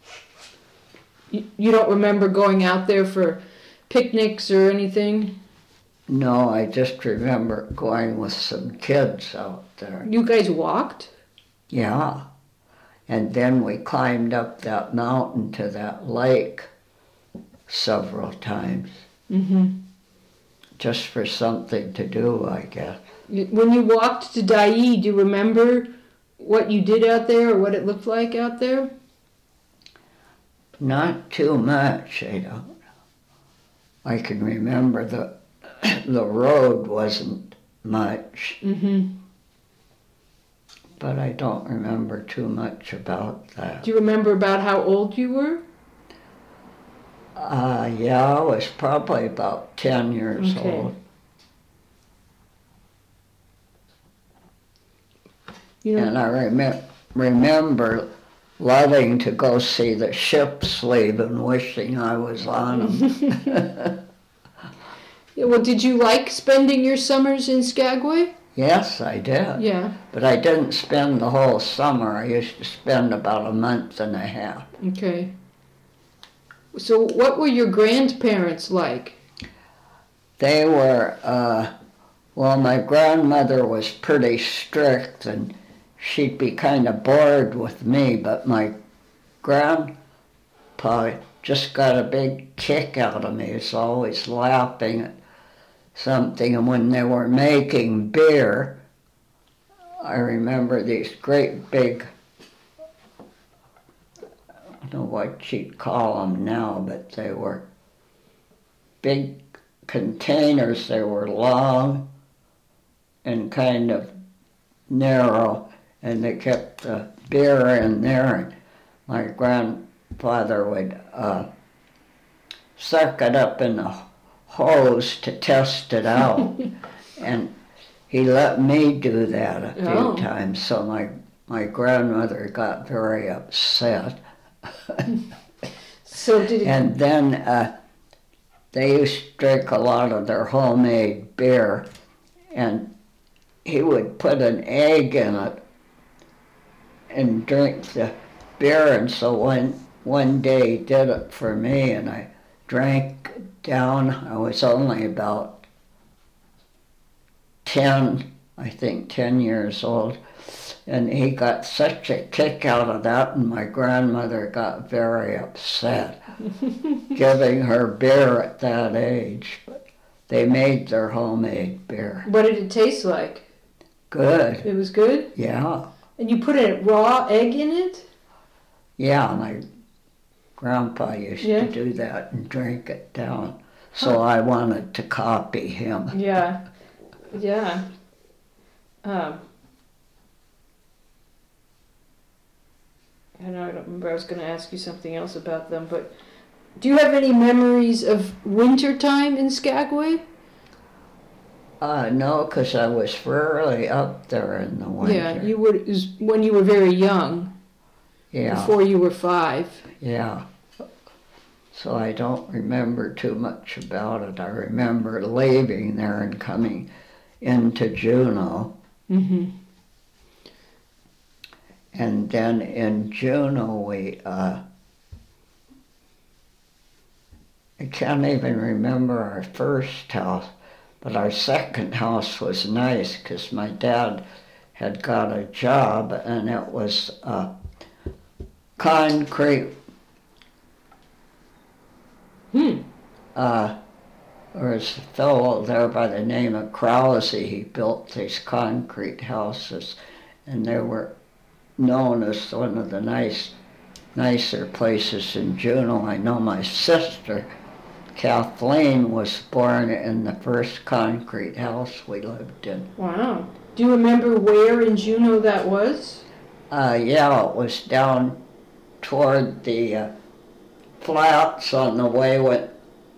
S1: You don't remember going out there for picnics or anything?
S2: No, I just remember going with some kids out there.
S1: You guys walked?
S2: Yeah. And then we climbed up that mountain to that lake several times.
S1: Mm-hmm.
S2: Just for something to do, I guess.
S1: When you walked to Dyea, do you remember what you did out there or what it looked like out there?
S2: Not too much, I don't know. I can remember the road wasn't much.
S1: Mm-hmm.
S2: But I don't remember too much about that.
S1: Do you remember about how old you were?
S2: Yeah, I was probably about 10 years old. And I remember loving to go see the ships leave and wishing I was on them.
S1: Yeah, well, did you like spending your summers in Skagway?
S2: Yes, I did.
S1: Yeah.
S2: But I didn't spend the whole summer. I used to spend about a month and a half.
S1: Okay. So what were your grandparents like?
S2: They were, well, my grandmother was pretty strict and she'd be kind of bored with me, but my grandpa just got a big kick out of me. He was always laughing at something, and when they were making beer, I remember these great big, I don't know what you'd call them now, but they were big containers. They were long and kind of narrow, and they kept the beer in there. And my grandfather would suck it up in the hose to test it out. And he let me do that a few times, so my grandmother got very upset.
S1: So did it...
S2: And then they used to drink a lot of their homemade beer, and he would put an egg in it and drink the beer. And so one day he did it for me, and I drank down. I was only about 10 years old, and he got such a kick out of that, and my grandmother got very upset giving her beer at that age. But they made their homemade beer.
S1: What did it taste like?
S2: Good.
S1: It was good?
S2: Yeah.
S1: And you put a raw egg in it?
S2: Yeah, my grandpa used to do that and drink it down. So I wanted to copy him.
S1: Yeah. Yeah. I don't remember. I was going to ask you something else about them, but do you have any memories of winter time in Skagway?
S2: No, because I was rarely up there in the winter.
S1: Yeah, you would. It was when you were very young.
S2: Yeah.
S1: Before you were 5.
S2: Yeah. So I don't remember too much about it. I remember leaving there and coming into Juneau.
S1: Mm-hmm.
S2: And then in Juneau we, I can't even remember our first house, but our second house was nice because my dad had got a job, and it was concrete. There was a fellow there by the name of Krause. He built these concrete houses, and they were known as one of the nicer places in Juneau. I know my sister, Kathleen, was born in the first concrete house we lived in.
S1: Wow. Do you remember where in Juneau that was?
S2: Yeah, it was down toward the flats on the way with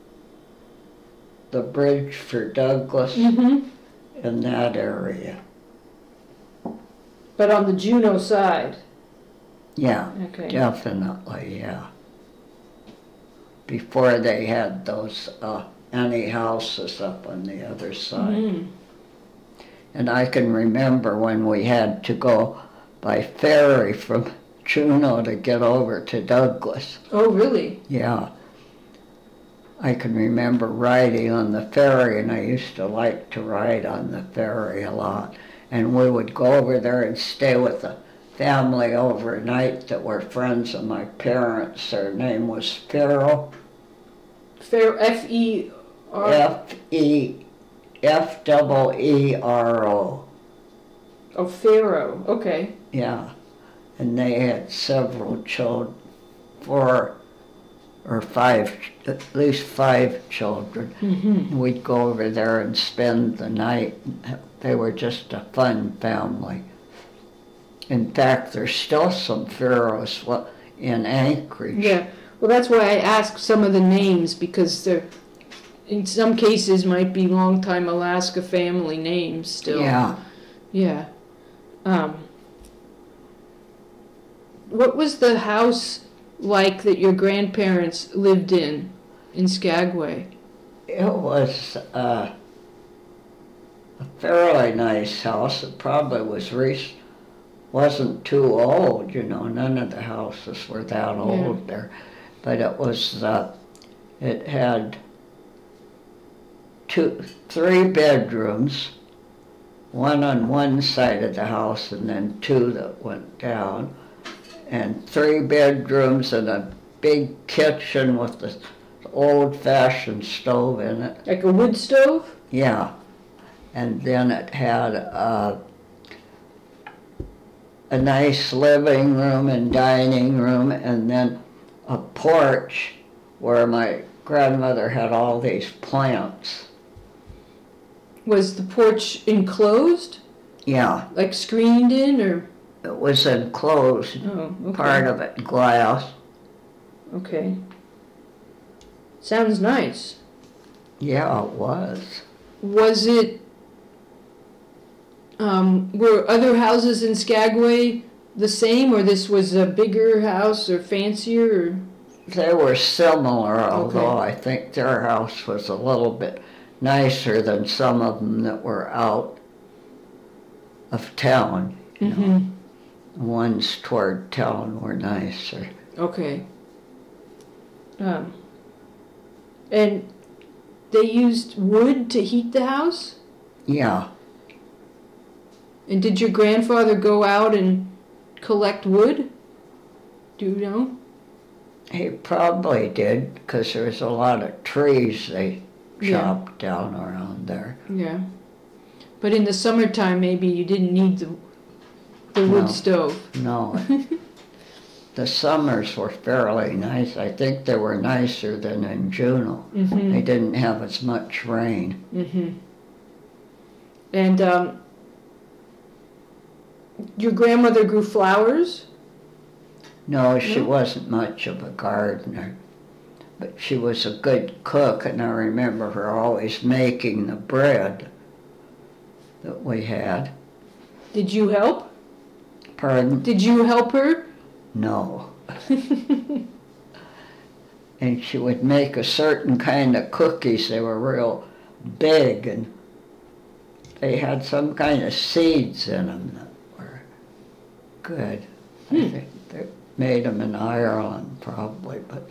S2: the bridge for Douglas, in that area.
S1: But on the Juneau side?
S2: Yeah,
S1: okay.
S2: Definitely, yeah. Before they had those any houses up on the other side. Mm-hmm. And I can remember when we had to go by ferry from Juneau to get over to Douglas.
S1: Oh, really?
S2: Yeah. I can remember riding on the ferry, and I used to like to ride on the ferry a lot. And we would go over there and stay with the family overnight that were friends of my parents. Their name was Farrell.
S1: F-E-R...
S2: F-E-F-E-E-R-O.
S1: Oh, Pharaoh. Okay.
S2: Yeah. And they had several children, 4 or 5, at least 5 children. Mm-hmm. We'd go over there and spend the night. They were just a fun family. In fact, there's still some Pharaohs in Anchorage.
S1: Yeah, well, that's why I asked some of the names, because they're, in some cases, might be long-time Alaska family names still.
S2: Yeah.
S1: Yeah. What was the house like that your grandparents lived in Skagway?
S2: It was a fairly nice house. It probably wasn't too old, you know. None of the houses were that old there. But it was, it had 3 bedrooms, one on one side of the house and then 2 that went down, and 3 bedrooms and a big kitchen with the old-fashioned stove in it.
S1: Like a wood stove?
S2: Yeah. And then it had a nice living room and dining room, and then a porch where my grandmother had all these plants.
S1: Was the porch enclosed?
S2: Yeah,
S1: Like screened in, or?
S2: it was enclosed,
S1: Oh, okay.
S2: part of it glass.
S1: Okay. Sounds nice.
S2: Yeah, it was.
S1: Was it, were other houses in Skagway the same, or this was a bigger house or fancier? Or?
S2: They were similar, although
S1: Okay.
S2: I think their house was a little bit nicer than some of them that were out of town. You know. The ones toward town were nicer.
S1: Okay. And they used wood to heat the house?
S2: Yeah,
S1: And did your grandfather go out and collect wood? Do you know?
S2: he probably did, because there was a lot of trees they
S1: Yeah.
S2: chopped down around there.
S1: Yeah. But in the summertime, maybe you didn't need the wood
S2: No.
S1: stove.
S2: No, the summers were fairly nice. I think they were nicer than in Juneau. They didn't have as much rain.
S1: And your grandmother grew flowers?
S2: No, she
S1: No?
S2: wasn't much of a gardener, but she was a good cook, and I remember her always making the bread that we had.
S1: Did you help?
S2: Pardon?
S1: Did you help her?
S2: No. And she would make a certain kind of cookies. They were real big, and they had some kind of seeds in them that were good. I think they made them in Ireland probably, but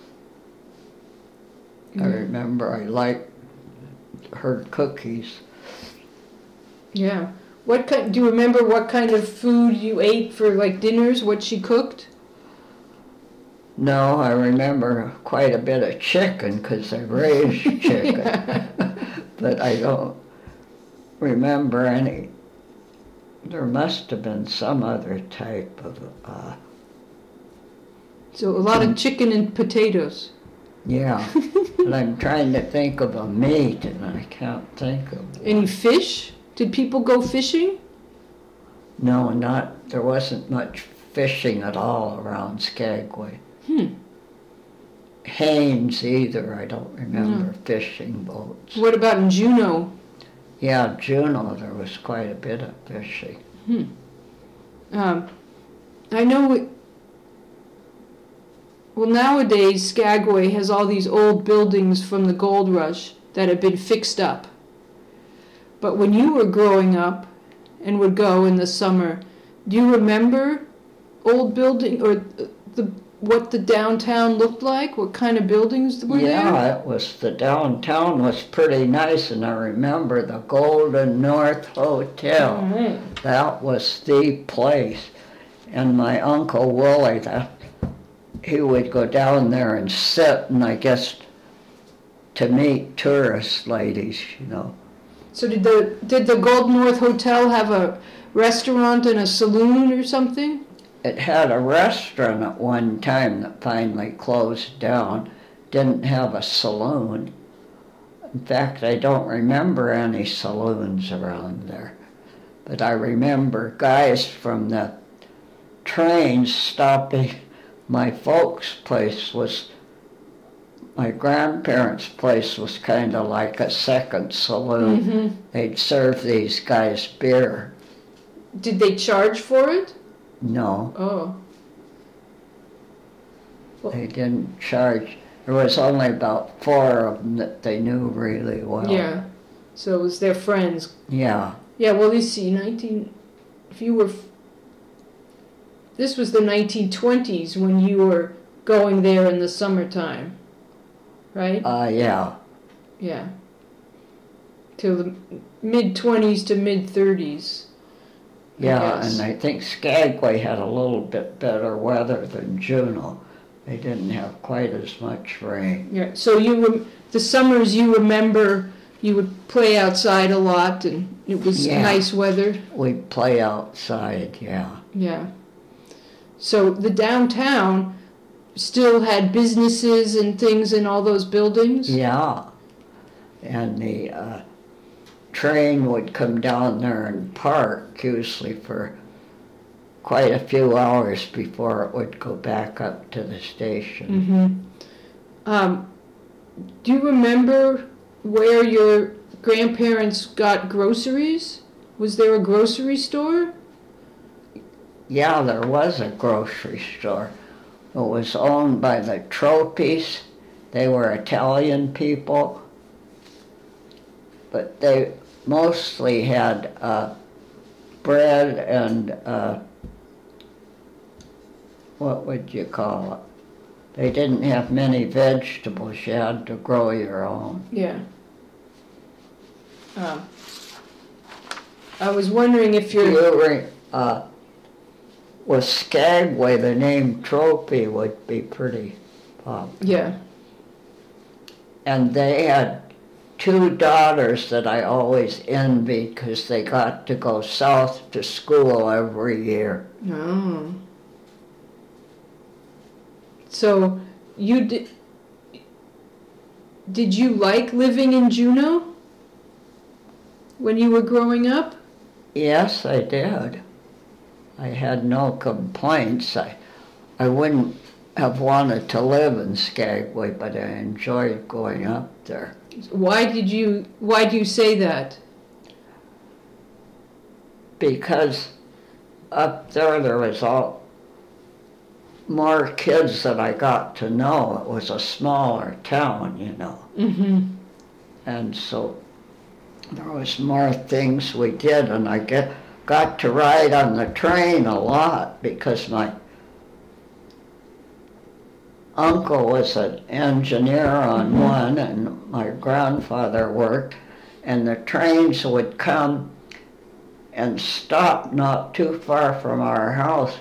S2: I remember I liked her cookies.
S1: Yeah. What kind? Do you remember what kind of food you ate for like dinners? What she cooked?
S2: No, I remember quite a bit of chicken because I raised chicken, but I don't remember any. There must have been some other type of,
S1: So a lot of chicken and potatoes.
S2: yeah, but I'm trying to think of a meat and I can't think of one.
S1: Any fish? Did people go fishing?
S2: No, there wasn't much fishing at all around Skagway. Haines either, I don't remember fishing boats.
S1: What about in Juneau?
S2: Yeah, Juneau, there was quite a bit of fishing.
S1: I know. Well, nowadays Skagway has all these old buildings from the gold rush that have been fixed up. But when you were growing up and would go in the summer, do you remember old building or what the downtown looked like? What kind of buildings were there?
S2: Yeah, the downtown was pretty nice, and I remember the Golden North Hotel.
S1: Right.
S2: That was the place. And my Uncle Willie, he would go down there and sit, and I guess to meet tourist ladies, you know.
S1: So did the Golden North Hotel have a restaurant and a saloon or something?
S2: It had a restaurant at one time that finally closed down. Didn't have a saloon. In fact, I don't remember any saloons around there. But I remember guys from the trains stopping. My folks' place my grandparents' place was kind of like a second saloon. They'd serve these guys beer.
S1: Did they charge for it?
S2: No,
S1: Oh.
S2: they didn't charge. There was only about 4 of them that they knew really well.
S1: Yeah. So it was their friends.
S2: Yeah.
S1: Yeah, well, you see, this was the 1920s when you were going there in the summertime, right?
S2: Yeah.
S1: Yeah. Till the mid-20s to mid-30s.
S2: Yeah,
S1: Yes.
S2: and I think Skagway had a little bit better weather than Juneau. They didn't have quite as much rain.
S1: Yeah. So the summers you remember you would play outside a lot, and it was
S2: Yeah.
S1: nice weather.
S2: We'd play outside, yeah.
S1: Yeah. So the downtown still had businesses and things in all those buildings?
S2: Yeah. And the train would come down there and park usually for quite a few hours before it would go back up to the station.
S1: Mm-hmm. Do you remember where your grandparents got groceries? Was there a grocery store?
S2: Yeah, there was a grocery store. It was owned by the Troppies. They were Italian people, but they mostly had bread and what would you call it? They didn't have many vegetables. You had to grow your own.
S1: Yeah. I was wondering if
S2: With Skagway, the name Trophy would be pretty popular.
S1: Yeah.
S2: And they had two daughters that I always envied because they got to go south to school every year.
S1: Oh. So did you like living in Juneau when you were growing up?
S2: Yes, I did. I had no complaints. I wouldn't have wanted to live in Skagway, but I enjoyed going up there.
S1: Why do you say that?
S2: Because up there was more kids that I got to know. It was a smaller town, you know.
S1: Mm-hmm.
S2: And so there was more things we did, and I got to ride on the train a lot because my uncle was an engineer on one, and my grandfather worked, and the trains would come and stop not too far from our house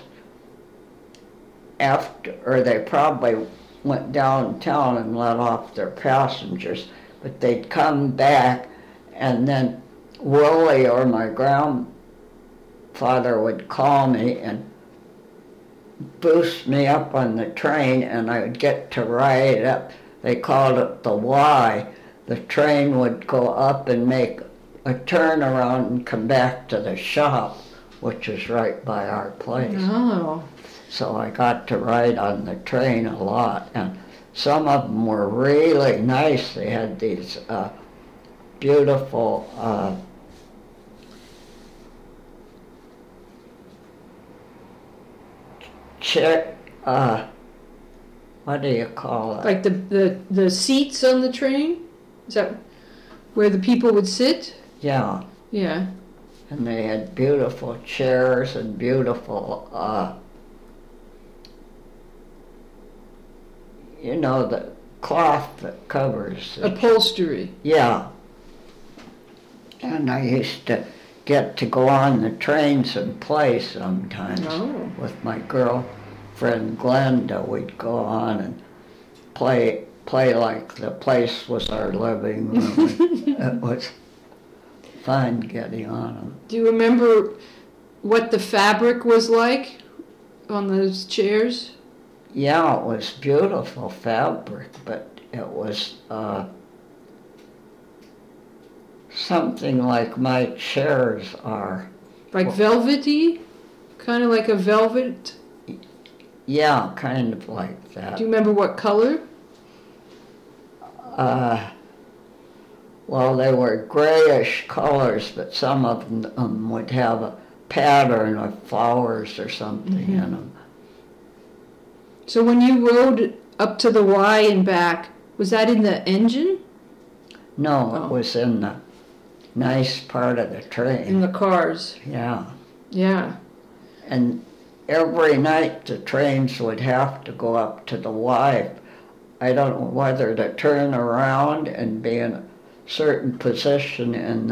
S2: or they probably went downtown and let off their passengers, but they'd come back, and then Willie or my grandfather would call me and boost me up on the train, and I would get to ride up. They called it the Y. The train would go up and make a turnaround and come back to the shop, which is right by our place.
S1: Oh.
S2: So I got to ride on the train a lot, and some of them were really nice. They had these beautiful what do you call it?
S1: Like the seats on the train? Is that where the people would sit?
S2: Yeah.
S1: Yeah.
S2: And they had beautiful chairs and beautiful the cloth that covers
S1: upholstery.
S2: Yeah. And I used to get to go on the trains and play sometimes.
S1: Oh.
S2: With my girlfriend Glenda. We'd go on and play like the place was our living room. It was fun getting on them.
S1: Do you remember what the fabric was like on those chairs?
S2: Yeah, it was beautiful fabric, but it was something like my chairs are.
S1: Like velvety? Kind of like a velvet?
S2: Yeah, kind of like that.
S1: Do you remember what color?
S2: Well, they were grayish colors, but some of them would have a pattern of flowers or something in them.
S1: So when you rode up to the Y and back, was that in the engine?
S2: No, it was in the nice part of the train.
S1: In the cars.
S2: Yeah.
S1: Yeah.
S2: And every night the trains would have to go up to the Y. I don't know whether to turn around and be in a certain position in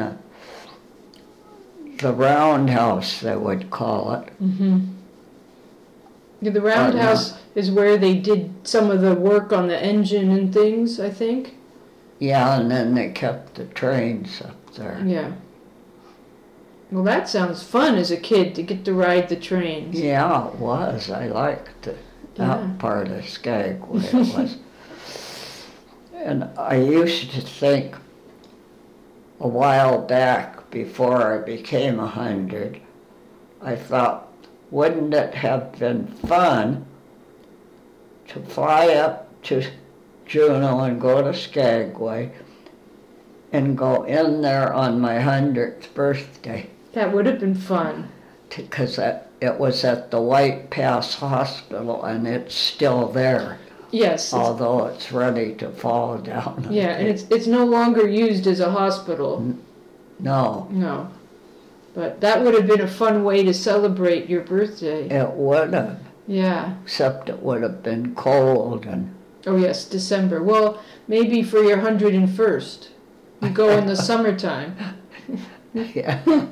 S2: the roundhouse, they would call it.
S1: Mm-hmm. Yeah, the roundhouse is where they did some of the work on the engine and things, I think.
S2: Yeah, and then they kept the trains up there.
S1: Yeah. Well, that sounds fun as a kid to get to ride the trains.
S2: Yeah, it was. I liked that
S1: Yeah.
S2: part of Skagway. It was. And I used to think a while back, before I became 100, I thought, wouldn't it have been fun to fly up to Juneau and go to Skagway and go in there on my 100th birthday?
S1: That would have been fun.
S2: Because it was at the White Pass Hospital, and it's still there.
S1: Yes.
S2: Although it's ready to fall down.
S1: Yeah, and it's no longer used as a hospital.
S2: No.
S1: No. But that would have been a fun way to celebrate your birthday.
S2: It would have.
S1: Yeah.
S2: Except it would have been cold and.
S1: Oh yes, December. Well, maybe for your 101st. You go in the summertime.
S2: Yeah.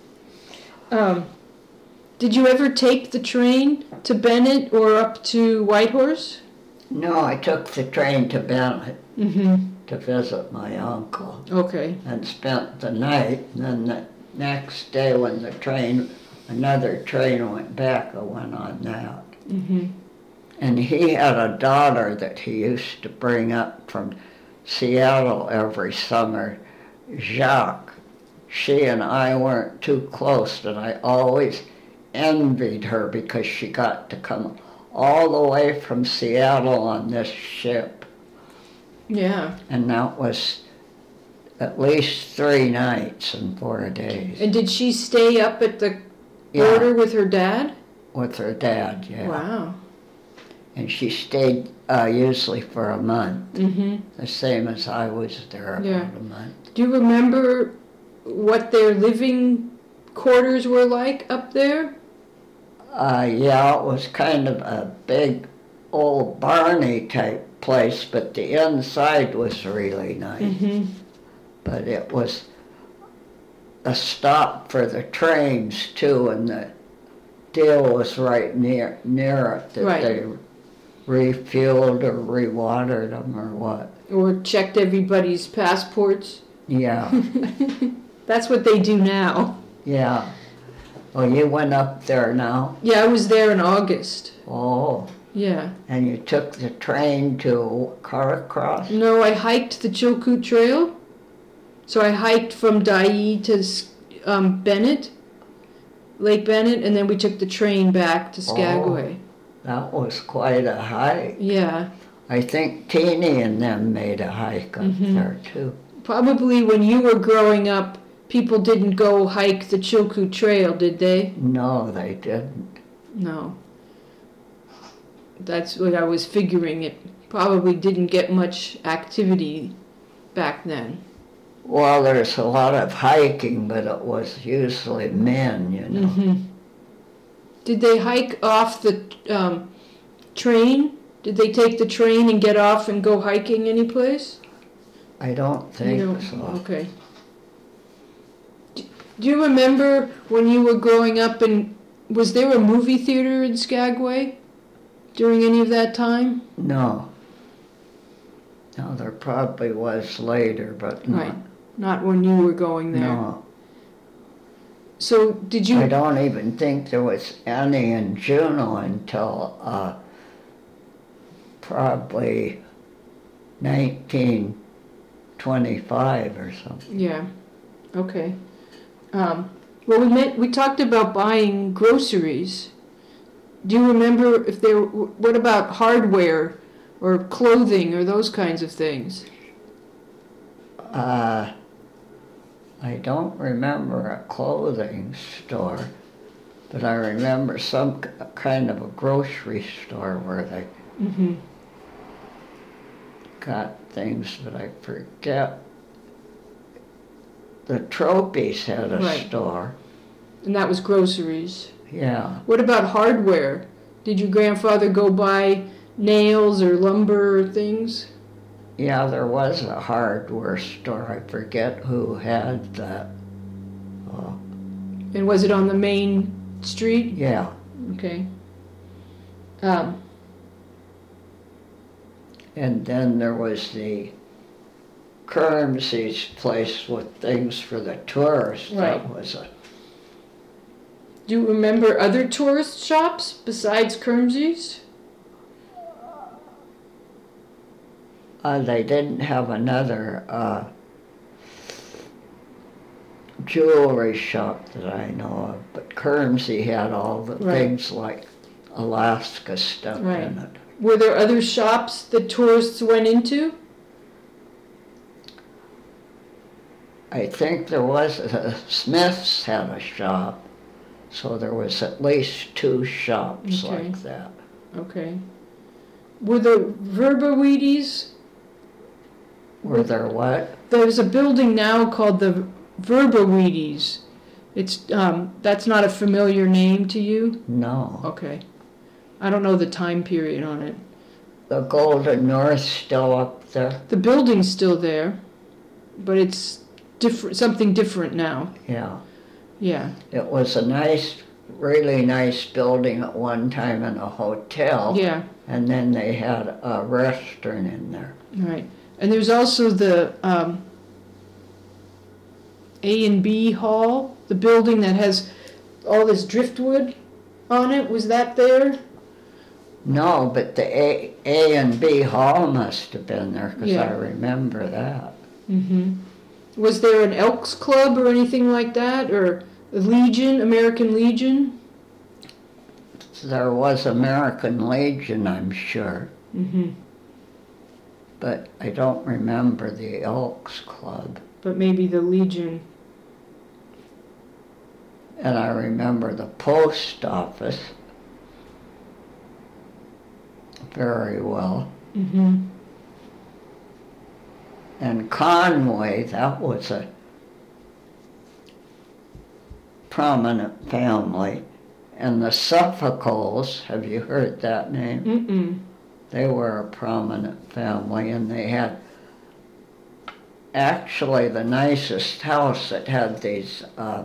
S1: Did you ever take the train to Bennett or up to Whitehorse?
S2: No, I took the train to Bennett to visit my uncle.
S1: Okay.
S2: And spent the night, and then the next day when another train went back, I went on that. And he had a daughter that he used to bring up from Seattle every summer, Jacques. She and I weren't too close, and I always envied her because she got to come all the way from Seattle on this ship.
S1: Yeah.
S2: And that was at least 3 nights and 4 days.
S1: And did she stay up at the border with her dad?
S2: With her dad, yeah.
S1: Wow.
S2: And she stayed usually for a month.
S1: Mm-hmm.
S2: The same as I was there about a month.
S1: Do you remember what their living quarters were like up there?
S2: Yeah, it was kind of a big old barny type place, but the inside was really nice. But it was a stop for the trains too, and the deal was right near it, that they refueled or rewatered them or what.
S1: Or checked everybody's passports?
S2: Yeah.
S1: That's what they do now.
S2: Yeah. Oh, you went up there now?
S1: Yeah, I was there in August.
S2: Oh.
S1: Yeah.
S2: And you took the train to Caracross?
S1: No, I hiked the Chilkoot Trail. So I hiked from Dyea to Bennett, Lake Bennett, and then we took the train back to Skagway.
S2: Oh, that was quite a hike.
S1: Yeah.
S2: I think Teeny and them made a hike up there too.
S1: Probably when you were growing up, people didn't go hike the Chilkoot Trail, did they?
S2: No, they didn't.
S1: No. That's what I was figuring. It probably didn't get much activity back then.
S2: Well, there's a lot of hiking, but it was usually men, you know.
S1: Did they hike off the train? Did they take the train and get off and go hiking anyplace?
S2: I don't think so.
S1: Okay. Do you remember when you were growing up, and was there a movie theater in Skagway during any of that time?
S2: No. No, there probably was later, but not.
S1: Right. Not when you were going there.
S2: No.
S1: So did you...
S2: I don't even think there was any in Juneau until probably 1925 or something.
S1: Yeah. Okay. Well, we talked about buying groceries. Do you remember if there... What about hardware or clothing or those kinds of things?
S2: I don't remember a clothing store, but I remember some kind of a grocery store where they got things, but I forget. The Tropies had a store.
S1: And that was groceries.
S2: Yeah.
S1: What about hardware? Did your grandfather go buy nails or lumber or things?
S2: Yeah, there was a hardware store. I forget who had that.
S1: And was it on the main street?
S2: Yeah.
S1: Okay.
S2: And then there was the Kermsey's place with things for the tourists.
S1: Right.
S2: That was a
S1: Do you remember other tourist shops besides Kermsey's?
S2: they didn't have another jewelry shop that I know of, but Kermsey had all the
S1: Right.
S2: things like Alaska stuff
S1: Right.
S2: in it.
S1: Were there other shops that tourists went into?
S2: I think there was Smith's had a shop, so there was at least 2 shops
S1: Okay.
S2: like that.
S1: Okay. Were the Verbawedes?
S2: Were there what?
S1: There's a building now called the Verbawedes. It's that's not a familiar name to you?
S2: No.
S1: Okay. I don't know the time period on it.
S2: The Golden North's still up there?
S1: The building's still there, but it's different, something different now.
S2: Yeah.
S1: Yeah.
S2: It was a nice, really nice building at one time and a hotel.
S1: Yeah.
S2: And then they had a restaurant in there.
S1: Right. And there's also the A&B Hall, the building that has all this driftwood on it. Was that there?
S2: No, but the A&B Hall must have been there because
S1: Yeah.
S2: I remember that.
S1: Mm-hmm. Was there an Elks Club or anything like that? Or a Legion, American Legion?
S2: There was American Legion, I'm sure,
S1: Mm-hmm.
S2: but I don't remember the Elks Club.
S1: But maybe the Legion.
S2: And I remember the post office very well.
S1: Mm-hmm.
S2: And Conway, that was a prominent family. And the Suffocals, have you heard that name?
S1: Mm-mm.
S2: They were a prominent family, and they had actually the nicest house that had these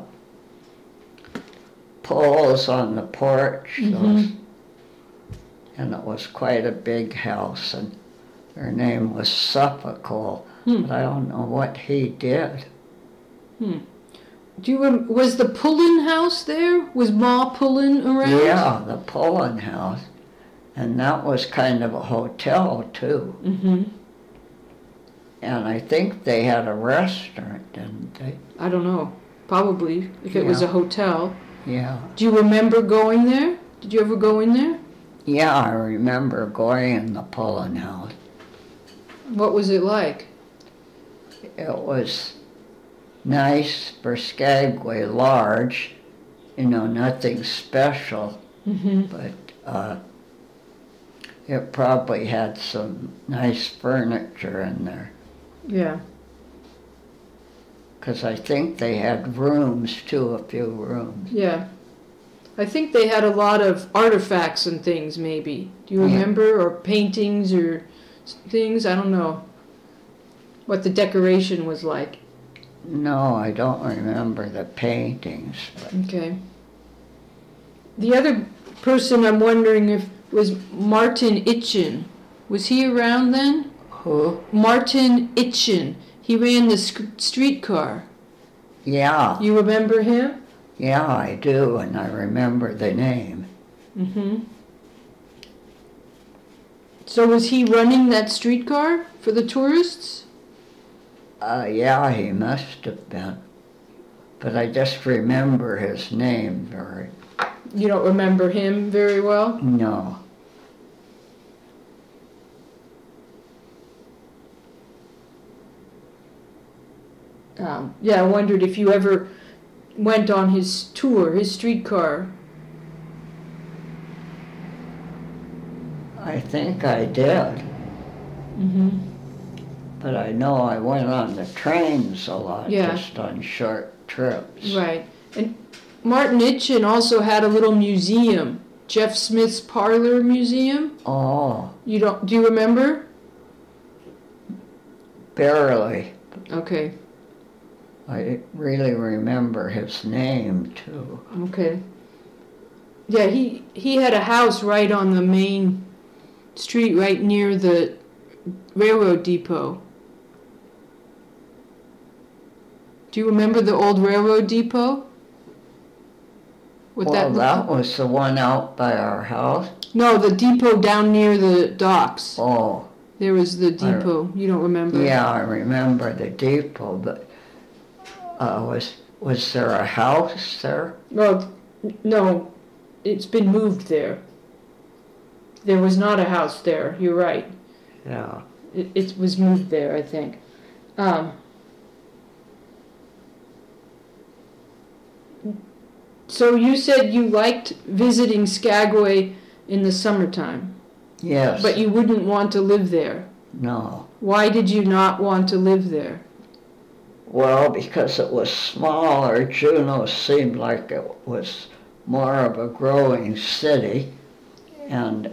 S2: poles on the porch.
S1: Mhm.
S2: And it was quite a big house, and their name was Suffolkal. But I don't know what he did.
S1: Was the Pullen house there? Was Ma Pullen around?
S2: Yeah, the Pullen house. And that was kind of a hotel, too.
S1: Mm-hmm.
S2: And I think they had a restaurant, didn't they?
S1: I don't know. Probably, if it was a
S2: Yeah.
S1: hotel.
S2: Yeah.
S1: Do you remember going there? Did you ever go in there?
S2: Yeah, I remember going in the Pullen house.
S1: What was it like?
S2: It was nice for Skagway, large, nothing special,
S1: Mm-hmm.
S2: but it probably had some nice furniture in there.
S1: Yeah.
S2: Because I think they had rooms too, a few rooms.
S1: Yeah. I think they had a lot of artifacts and things, maybe. Do you
S2: Yeah.
S1: remember? Or paintings or things? I don't know what the decoration was like.
S2: No, I don't remember the paintings. But
S1: Okay. The other person I'm wondering if was Martin Itchen. Was he around then?
S2: who?
S1: Martin Itchen. He ran the streetcar.
S2: Yeah,
S1: You remember him?
S2: yeah, I do, and I remember the name.
S1: Mm-hmm. So was he running that streetcar for the tourists?
S2: Yeah, he must have been. But I just remember his name very.
S1: You don't remember him very well?
S2: No.
S1: Yeah, I wondered if you ever went on his tour, his streetcar.
S2: I think I did.
S1: Mm-hmm.
S2: But I know I went on the trains a lot,
S1: Yeah.
S2: just on short trips.
S1: Right. And Martin Itchen also had a little museum, Jeff Smith's Parlor Museum.
S2: Oh,
S1: Do you remember?
S2: barely.
S1: Okay.
S2: I really remember his name, too.
S1: Okay. Yeah, he had a house right on the main street, right near the railroad depot. Do you remember the old railroad depot? What
S2: Well,
S1: looked
S2: that
S1: like?
S2: was the one out by our house.
S1: No, the depot down near the docks.
S2: Oh,
S1: There was the depot. You don't remember?
S2: yeah, I remember the depot, but was there a house there?
S1: Well, no, it's been moved there. There was not a house there. You're right.
S2: Yeah.
S1: It was moved there, I think. So you said you liked visiting Skagway in the summertime,
S2: Yes.
S1: but you wouldn't want to live there.
S2: No.
S1: Why did you not want to live there?
S2: Well, because it was smaller, Juneau seemed like it was more of a growing city, and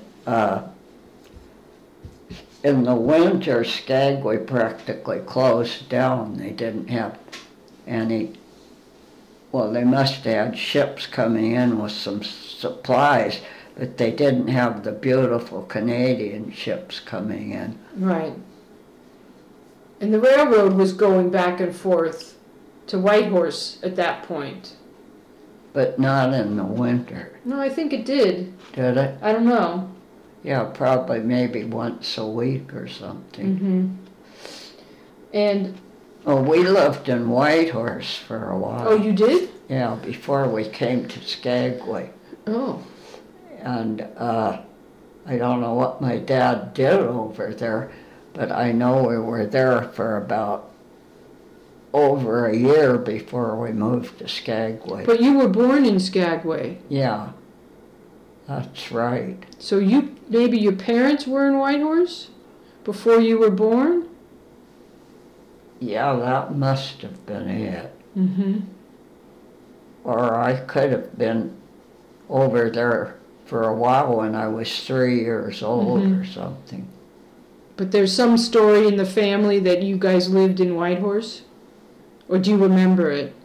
S2: in the winter, Skagway practically closed down. They didn't have any, well, they must have had ships coming in with some supplies, but they didn't have the beautiful Canadian ships coming in.
S1: Right. And the railroad was going back and forth to Whitehorse at that point.
S2: But not in the winter,
S1: No, I think it did.
S2: did it?
S1: I don't know.
S2: Yeah, probably maybe once a week or something.
S1: Mm-hmm. And,
S2: Well, we lived in Whitehorse for a while.
S1: oh, you did?
S2: Yeah, before we came to Skagway.
S1: Oh.
S2: And I don't know what my dad did over there, but I know we were there for about over a year before we moved to Skagway.
S1: But you were born in Skagway.
S2: Yeah, that's right.
S1: So maybe your parents were in Whitehorse before you were born?
S2: Yeah, that must have been it.
S1: Mm-hmm.
S2: Or I could have been over there for a while when I was 3 years old or something.
S1: But there's some story in the family that you guys lived in Whitehorse? Or do you remember it?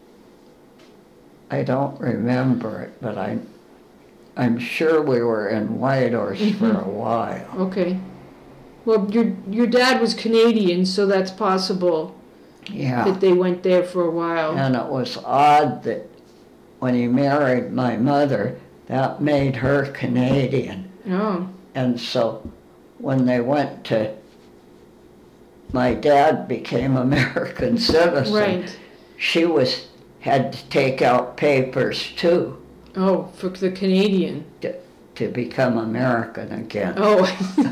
S2: I don't remember it, but I'm sure we were in Whitehorse for a while.
S1: Okay. Well, your dad was Canadian, so that's possible
S2: Yeah.
S1: that they went there for a while.
S2: And it was odd that when he married my mother, that made her Canadian.
S1: Oh.
S2: And so when they went to, my dad became American citizen.
S1: Right.
S2: She had to take out papers too
S1: Oh, for the Canadian.
S2: to become American again.
S1: Oh.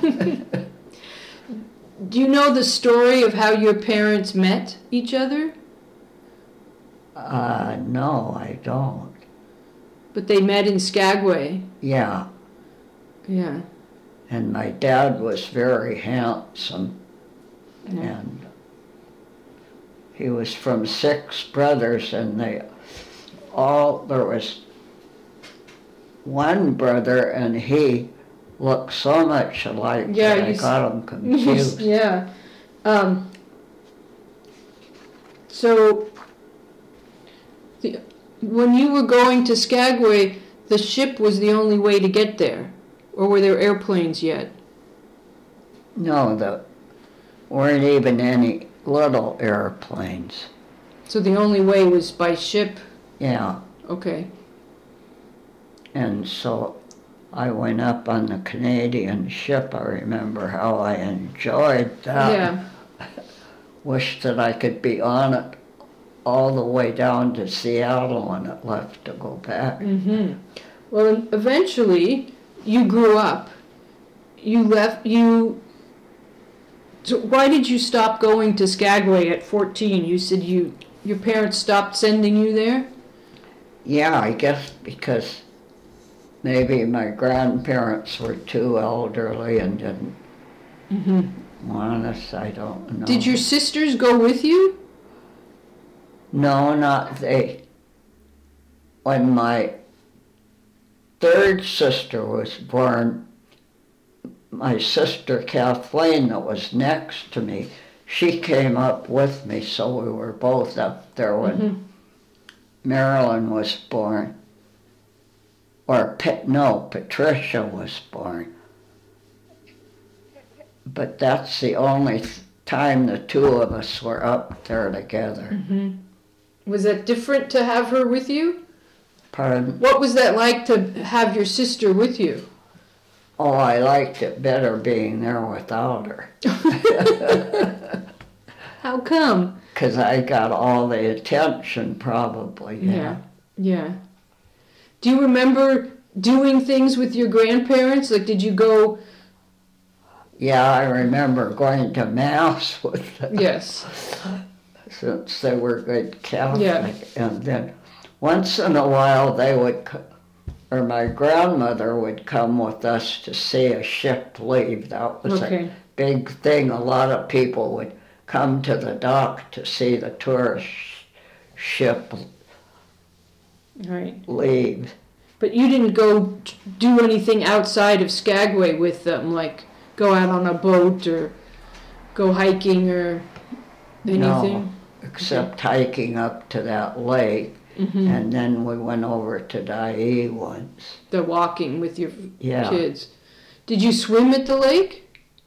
S1: Do you know the story of how your parents met each other?
S2: No, I don't.
S1: But they met in Skagway.
S2: Yeah.
S1: Yeah.
S2: And my dad was very handsome.
S1: Yeah.
S2: And he was from 6 brothers, and there was one brother, and he looked so much alike that I got him confused.
S1: Yeah. So, when you were going to Skagway, the ship was the only way to get there? Or were there airplanes yet?
S2: No, there weren't even any little airplanes.
S1: So the only way was by ship?
S2: Yeah.
S1: Okay.
S2: And so I went up on the Canadian ship. I remember how I enjoyed that.
S1: Yeah.
S2: Wished that I could be on it all the way down to Seattle when it left to go back.
S1: Mm-hmm. Well, eventually, you grew up. So why did you stop going to Skagway at 14? You said your parents stopped sending you there?
S2: Yeah, I guess because maybe my grandparents were too elderly and didn't want us. I don't know.
S1: Did your sisters go with you?
S2: No, not they. When my 3rd sister was born, my sister Kathleen, that was next to me, she came up with me, so we were both up there when Marilyn was born. Or Patricia was born. But that's the only time the 2 of us were up there together.
S1: Was that different to have her with you?
S2: Pardon?
S1: What was that like to have your sister with you?
S2: Oh, I liked it better being there without her.
S1: How come?
S2: Because I got all the attention, probably.
S1: Yeah. Do you remember doing things with your grandparents? Like, did you go?
S2: Yeah, I remember going to Mass with them.
S1: Yes.
S2: Since they were good Catholic.
S1: Yeah.
S2: And then once in a while they would, or my grandmother would come with us to see a ship leave. That was a big thing. A lot of people would come to the dock to see the tourist ship leave.
S1: But you didn't go do anything outside of Skagway with them, like go out on a boat or go hiking or anything?
S2: No, except hiking up to that lake. And then we went over to Dyea once.
S1: The walking with your kids. Did you swim at the lake?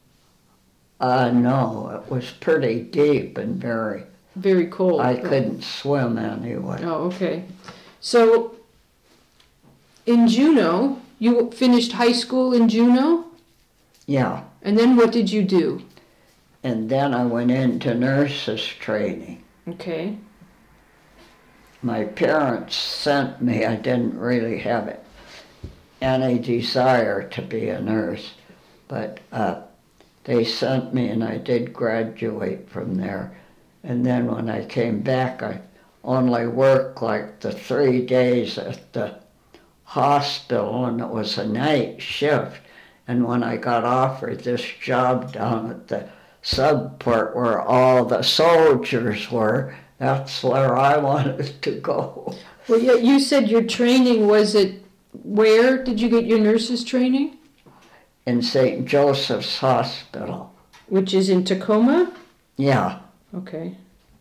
S2: No, it was pretty deep and very
S1: cold.
S2: I couldn't swim anyway.
S1: Oh, okay. So, in Juneau, you finished high school in Juneau?
S2: Yeah.
S1: And then what did you do?
S2: And then I went into nurses training.
S1: Okay.
S2: My parents sent me. I didn't really have any desire to be a nurse, but they sent me and I did graduate from there. And then when I came back, I only worked like the 3 days at the hospital, and it was a night shift. And when I got offered this job down at the subport where all the soldiers were, that's where I wanted to go.
S1: Well, you said your training was at where did you get your nurse's training?
S2: In St. Joseph's Hospital.
S1: Which is in Tacoma?
S2: Yeah.
S1: Okay.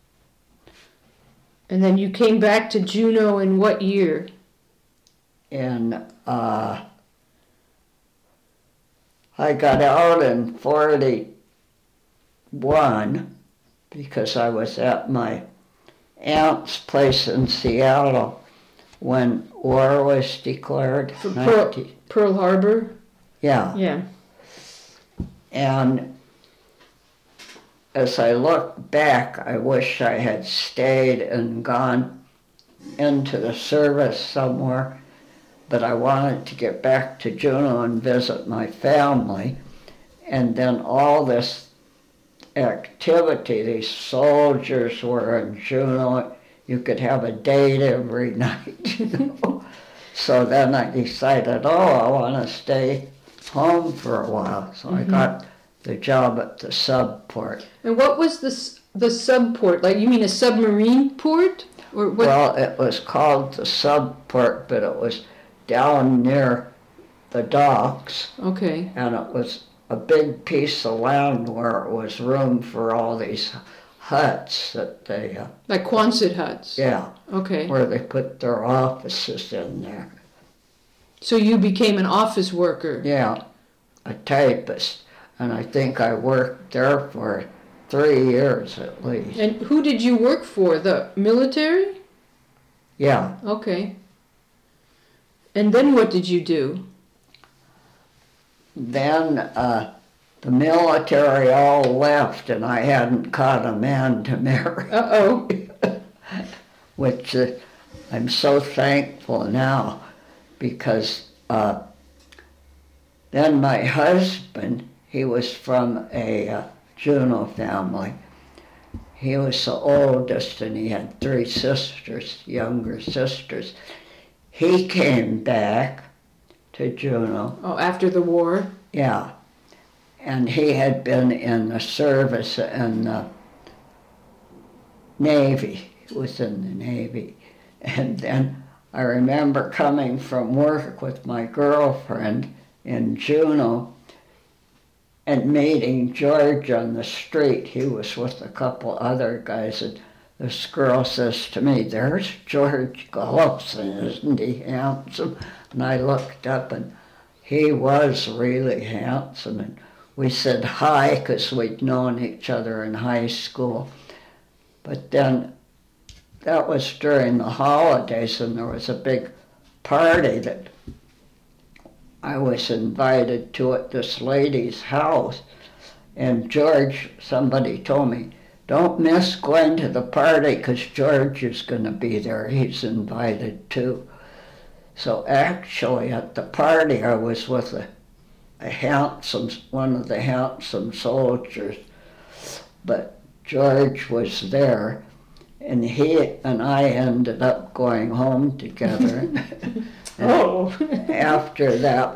S1: And then you came back to Juneau in what year?
S2: In, I got out in 41 because I was at my aunt's place in Seattle when war was declared.
S1: Pearl Harbor?
S2: Yeah.
S1: Yeah.
S2: And as I look back, I wish I had stayed and gone into the service somewhere, but I wanted to get back to Juneau and visit my family. And then all this activity, these soldiers were in Juneau, you could have a date every night, you know. So then I decided, I want to stay home for a while. So I got the job at the subport.
S1: And what was the subport? Like, you mean a submarine port? Or what?
S2: Well, it was called the subport, but it was down near the docks.
S1: Okay.
S2: And it was a big piece of land where it was room for all these huts that they...
S1: like Quonset huts?
S2: Yeah.
S1: Okay.
S2: Where they put their offices in there.
S1: So you became an office worker?
S2: Yeah, a typist. And I think I worked there for 3 years at least.
S1: And who did you work for? The military?
S2: Yeah.
S1: Okay. And then what did you do?
S2: Then the military all left and I hadn't caught a man to marry.
S1: Uh-oh.
S2: Which I'm so thankful now, because then my husband, he was from a Juneau family. He was the oldest and he had 3 sisters, younger sisters. He came back to Juneau.
S1: Oh, after the war?
S2: Yeah. And he had been in the service in the Navy. He was in the Navy. And then I remember coming from work with my girlfriend in Juneau and meeting George on the street. He was with a couple other guys, and this girl says to me, "There's George Gullifson, isn't he handsome?" And I looked up and he was really handsome, and we said hi because we'd known each other in high school. But then that was during the holidays, and there was a big party that I was invited to at this lady's house. And George, somebody told me, don't miss going to the party because George is going to be there. He's invited too. So actually at the party I was with one of the handsome soldiers, but George was there, and he and I ended up going home together.
S1: Oh.
S2: After that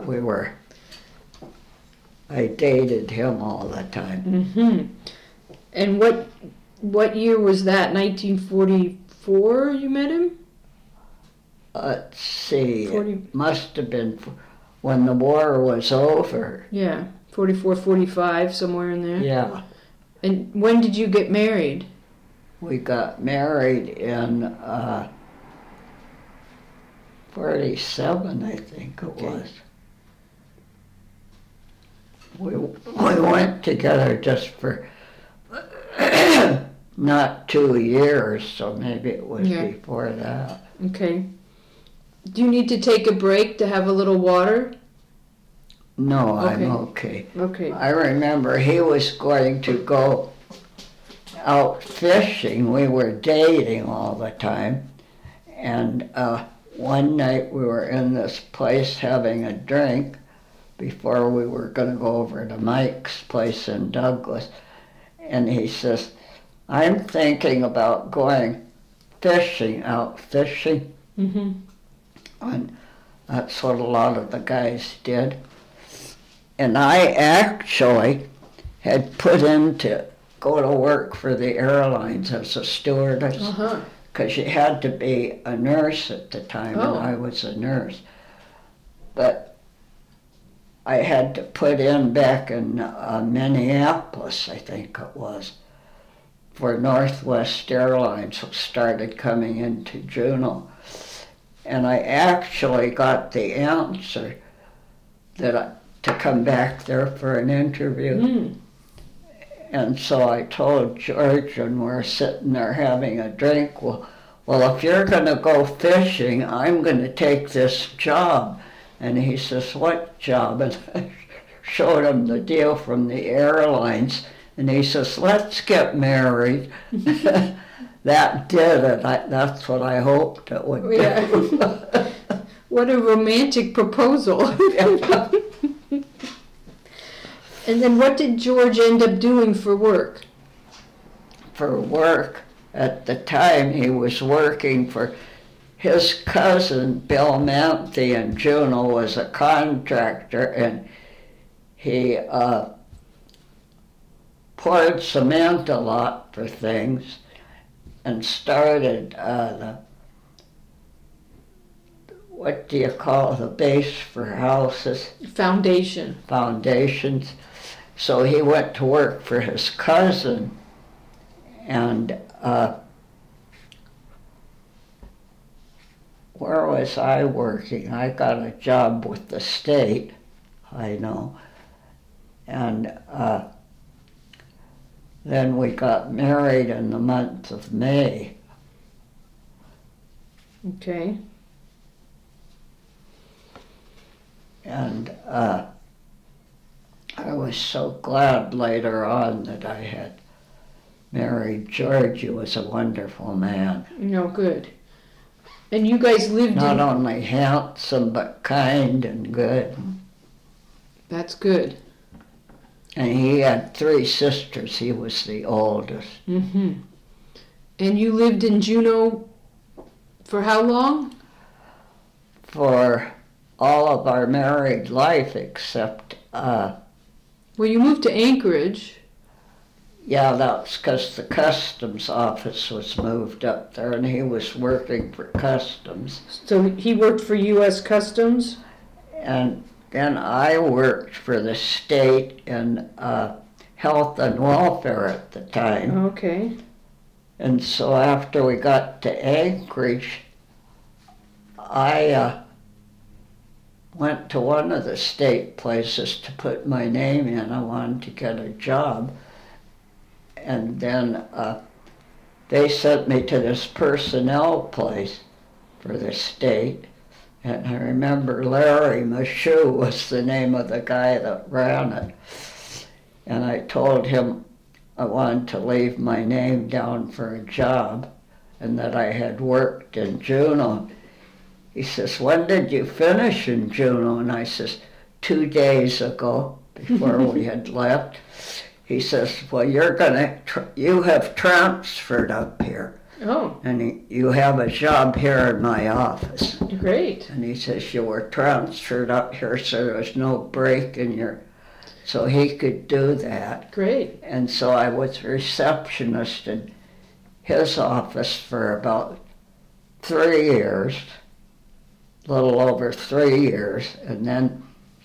S2: I dated him all the time.
S1: Mm-hmm. And what year was that? 1944 you met him?
S2: Let's see,
S1: 40.
S2: It must have been when the war was over.
S1: Yeah, 44, 45, somewhere in there.
S2: Yeah.
S1: And when did you get married?
S2: We got married in 47, I think it was. We went together just for not 2 years, so maybe it was before that.
S1: Okay. Do you need to take a break to have a little water?
S2: No, I'm okay.
S1: Okay.
S2: I remember he was going to go out fishing. We were dating all the time. And one night we were in this place having a drink before we were going to go over to Mike's place in Douglas. And he says, I'm thinking about going out fishing.
S1: Mm-hmm.
S2: And that's what a lot of the guys did. And I actually had put in to go to work for the airlines as a stewardess, because you had to be a nurse at the time, and I was a nurse. But I had to put in back in Minneapolis, I think it was, for Northwest Airlines, which started coming into Juneau. And I actually got the answer to come back there for an interview.
S1: Mm.
S2: And so I told George, and we're sitting there having a drink, well, if you're going to go fishing, I'm going to take this job. And he says, what job? And I showed him the deal from the airlines, and he says, let's get married. That did it. That's what I hoped it would do.
S1: Yeah. What a romantic proposal. And then what did George end up doing for work?
S2: For work, at the time he was working for his cousin, Bill Manthe, in Juneau, was a contractor, and he poured cement a lot for things, and started what do you call the base for houses? Foundations. So he went to work for his cousin, and where was I working? I got a job with the state, I know, and then we got married in the month of May.
S1: Okay.
S2: And I was so glad later on that I had married George. He was a wonderful man.
S1: No, good. And you guys lived
S2: Not only handsome, but kind and good.
S1: That's good.
S2: And he had 3 sisters. He was the oldest.
S1: Mm-hmm. And you lived in Juneau for how long?
S2: For all of our married life, except...
S1: Well, you moved to Anchorage.
S2: Yeah, that's because the customs office was moved up there, and he was working for customs.
S1: So he worked for U.S. Customs?
S2: And then I worked for the state in health and welfare at the time.
S1: Okay.
S2: And so after we got to Anchorage, I went to one of the state places to put my name in. I wanted to get a job. And then they sent me to this personnel place for the state. And I remember Larry Michoud was the name of the guy that ran it. And I told him I wanted to leave my name down for a job and that I had worked in Juneau. He says, when did you finish in Juneau? And I says, 2 days ago, before we had left. He says, well, you have transferred up here.
S1: Oh,
S2: And you have a job here in my office.
S1: great.
S2: And he says, you were transferred up here so there was no break in your... So he could do that.
S1: Great.
S2: And so I was receptionist in his office for about 3 years, a little over 3 years, and then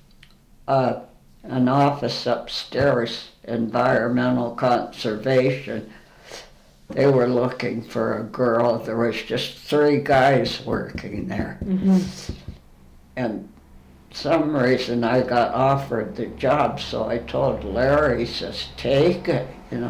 S2: an office upstairs, environmental conservation. They were looking for a girl. There was just 3 guys working there.
S1: Mm-hmm.
S2: And some reason I got offered the job, so I told Larry, he says, take it,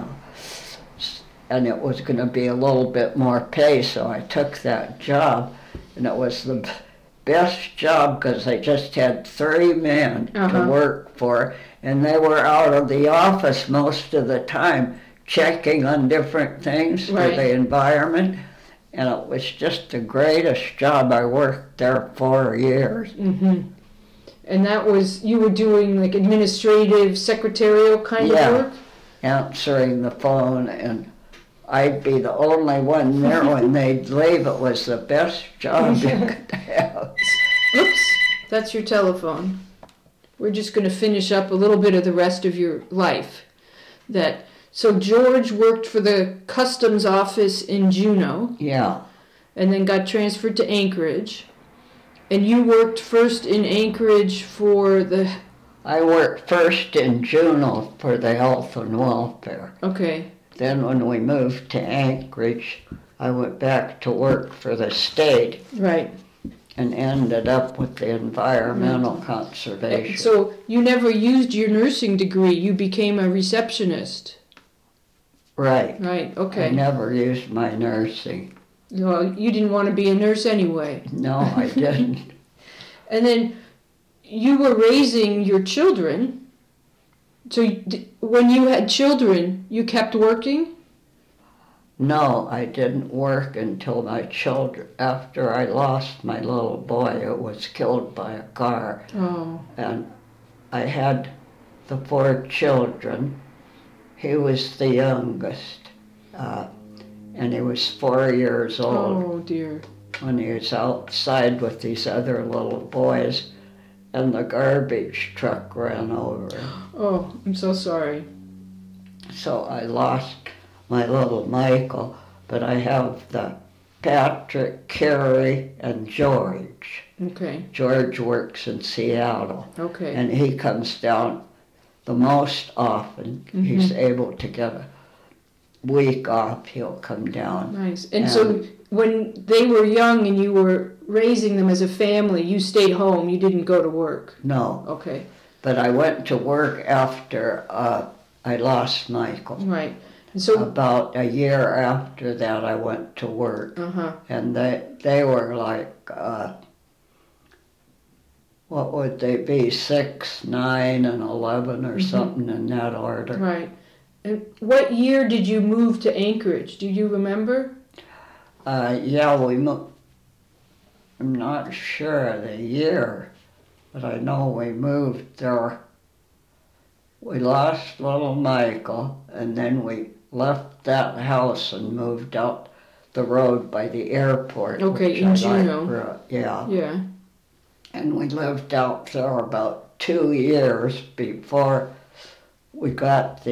S2: And it was going to be a little bit more pay, so I took that job. And it was the best job because I just had 3 men to work for, and they were out of the office most of the time checking on different things for the environment. And it was just the greatest job. I worked there 4 years.
S1: Mm-hmm. And that was, you were doing like administrative, secretarial kind of work?
S2: Answering the phone, and I'd be the only one there when they'd leave. It was the best job you could have.
S1: Oops, that's your telephone. We're just going to finish up a little bit of the rest of your life. So George worked for the customs office in Juneau.
S2: Yeah.
S1: And then got transferred to Anchorage. And you worked first in Anchorage for the...
S2: I worked first in Juneau for the health and welfare.
S1: Okay.
S2: Then when we moved to Anchorage, I went back to work for the state.
S1: Right.
S2: And ended up with the environmental conservation.
S1: So you never used your nursing degree. You became a receptionist.
S2: Right.
S1: Right, okay.
S2: I never used my nursing.
S1: Well, you didn't want to be a nurse anyway.
S2: No, I didn't.
S1: And then you were raising your children. So when you had children, you kept working?
S2: No, I didn't work until my children, after I lost my little boy, it was killed by a car.
S1: Oh.
S2: And I had the 4 children. He was the youngest. And he was 4 years old.
S1: Oh, dear.
S2: When he was outside with these other little boys, and the garbage truck ran over him.
S1: Oh, I'm so sorry.
S2: So I lost my little Michael, but I have the Patrick, Carrie, and George.
S1: Okay.
S2: George works in Seattle.
S1: Okay.
S2: And he comes down the most often. Mm-hmm. He's able to get a week off, he'll come down.
S1: Nice. And so when they were young and you were raising them as a family, you stayed home, you didn't go to work?
S2: No.
S1: Okay.
S2: But I went to work after I lost Michael.
S1: Right. And so
S2: about a year after that I went to work.
S1: Uh-huh.
S2: And they were like, what would they be, 6, 9, and 11 or something in that order.
S1: Right. And what year did you move to Anchorage? Do you remember?
S2: Yeah, we moved. I'm not sure of the year, but I know we moved there. We lost little Michael, and then we left that house and moved out the road by the airport.
S1: Okay, in Juneau.
S2: Yeah.
S1: Yeah.
S2: And we lived out there about 2 years before we got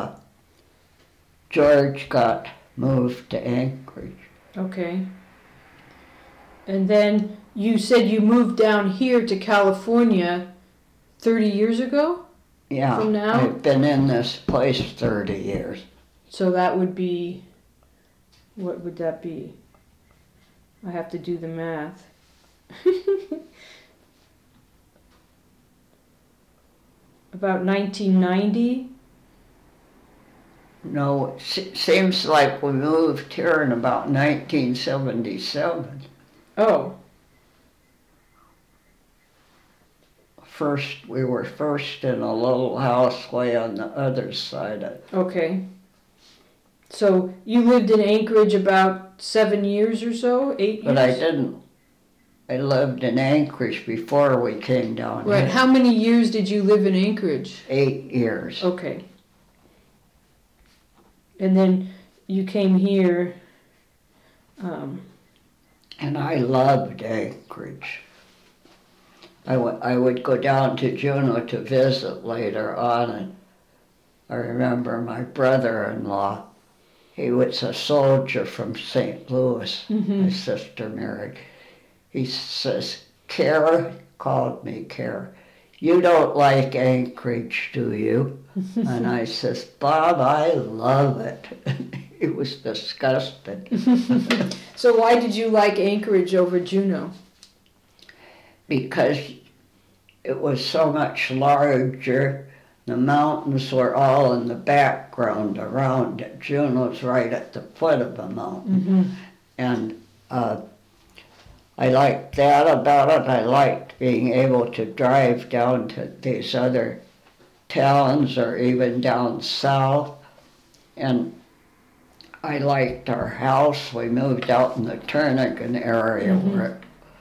S2: George got moved to Anchorage.
S1: Okay. And then you said you moved down here to California 30 years ago?
S2: Yeah.
S1: From now?
S2: I've been in this place 30 years.
S1: So that would be, what would that be? I have to do the math. About 1990?
S2: know. It seems like we moved here in about 1977.
S1: Oh,
S2: We were first in a little house way on the other side of.
S1: okay. So you lived in Anchorage about 7 years or so, 8 years?
S2: But I didn't. I lived in Anchorage before we came down
S1: Right.
S2: here.
S1: How many years did you live in Anchorage?
S2: 8 years.
S1: Okay. And then you came here.
S2: And I loved Anchorage. I would go down to Juneau to visit later on, and I remember my brother-in-law, he was a soldier from St. Louis, my sister married. He says, Kara, called me Kara, you don't like Anchorage, do you? And I says, Bob, I love it. He was disgusted.
S1: So why did you like Anchorage over Juneau?
S2: Because it was so much larger. The mountains were all in the background around it. Juneau's right at the foot of the mountain. And I liked that about it. I liked being able to drive down to these other towns or even down south. And I liked our house. We moved out in the Turnagain area where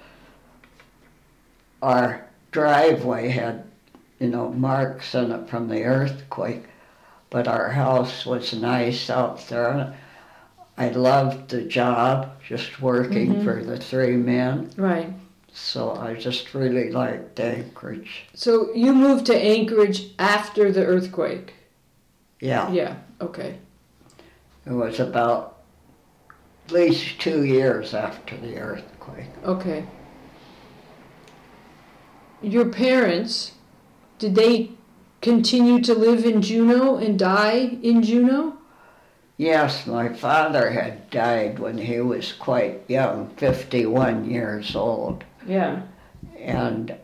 S2: our driveway had, marks in it from the earthquake. But our house was nice out there. I loved the job, just working for the 3 men.
S1: Right.
S2: So I just really liked Anchorage.
S1: So you moved to Anchorage after the earthquake?
S2: Yeah.
S1: Yeah, okay.
S2: It was about at least 2 years after the earthquake.
S1: Okay. Your parents, did they continue to live in Juneau and die in Juneau?
S2: Yes, my father had died when he was quite young, 51 years old.
S1: Yeah.
S2: And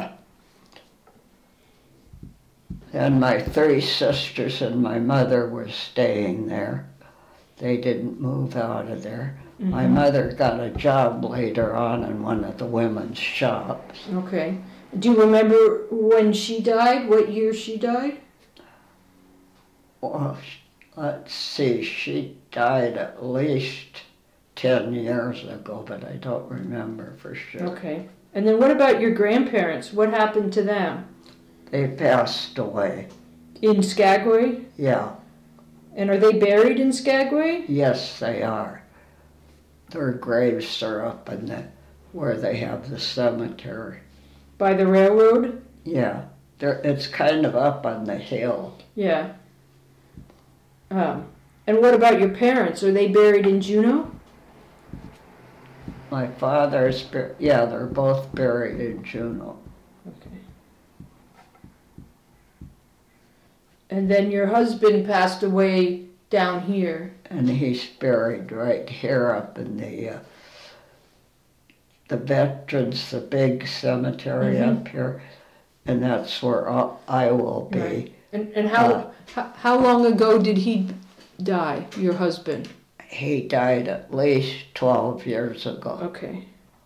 S2: then my 3 sisters and my mother were staying there. They didn't move out of there. My mother got a job later on in one of the women's shops.
S1: Okay. Do you remember when she died? What year she died?
S2: Well, let's see, she died at least 10 years ago, but I don't remember for sure.
S1: Okay. And then what about your grandparents? What happened to them?
S2: They passed away.
S1: In Skagway?
S2: Yeah.
S1: And are they buried in Skagway?
S2: Yes, they are. Their graves are up in where they have the cemetery.
S1: By the railroad?
S2: Yeah. It's kind of up on the hill.
S1: Yeah. And what about your parents? Are they buried in Juneau?
S2: My father's, they're both buried in Juneau.
S1: Okay. And then your husband passed away down here.
S2: And he's buried right here up in the veterans, the big cemetery up here. And that's where I will be.
S1: Right. And how long ago did he die, your husband?
S2: He died at least 12 years ago.
S1: Okay.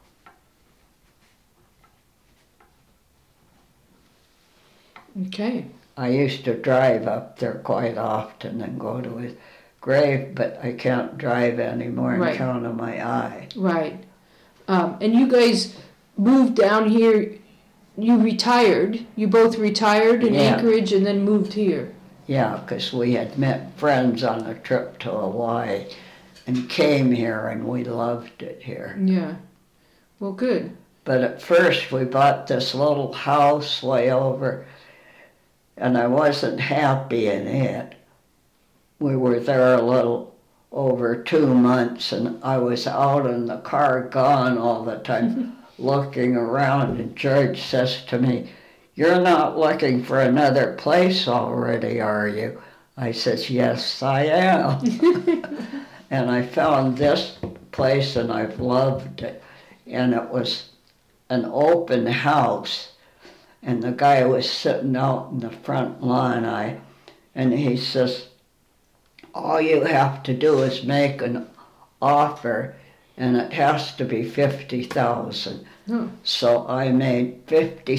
S1: Okay.
S2: I used to drive up there quite often and go to his grave, but I can't drive anymore on account of my eye.
S1: Right. And you guys moved down here, you retired, you both retired in Anchorage and then moved here.
S2: Yeah, because we had met friends on a trip to Hawaii and came here and we loved it here.
S1: Yeah. Well, good.
S2: But at first we bought this little house way over and I wasn't happy in it. We were there a little over 2 months and I was out in the car gone all the time looking around, and George says to me, "You're not looking for another place already, are you?" I says, "Yes, I am." And I found this place and I've loved it. And it was an open house. And the guy was sitting out in the front lawn, and he says, all you have to do is make an offer, and it has to be $50,000.
S1: Oh.
S2: So I made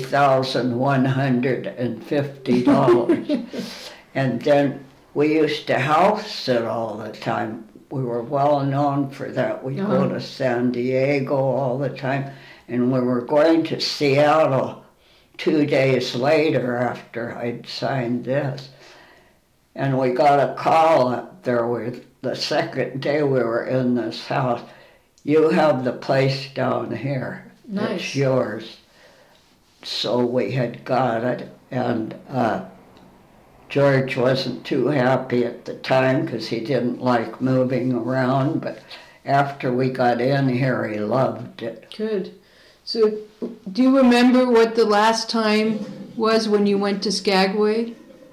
S2: $50,150. And then we used to house sit all the time. We were well known for that. We'd go to San Diego all the time. And we were going to Seattle 2 days later after I'd signed this. And we got a call up there with the second day we were in this house. You have the place down here.
S1: Nice.
S2: It's yours. So we had got it, and George wasn't too happy at the time because he didn't like moving around, but after we got in here, he loved it.
S1: Good. So, do you remember what the last time was when you went to Skagway?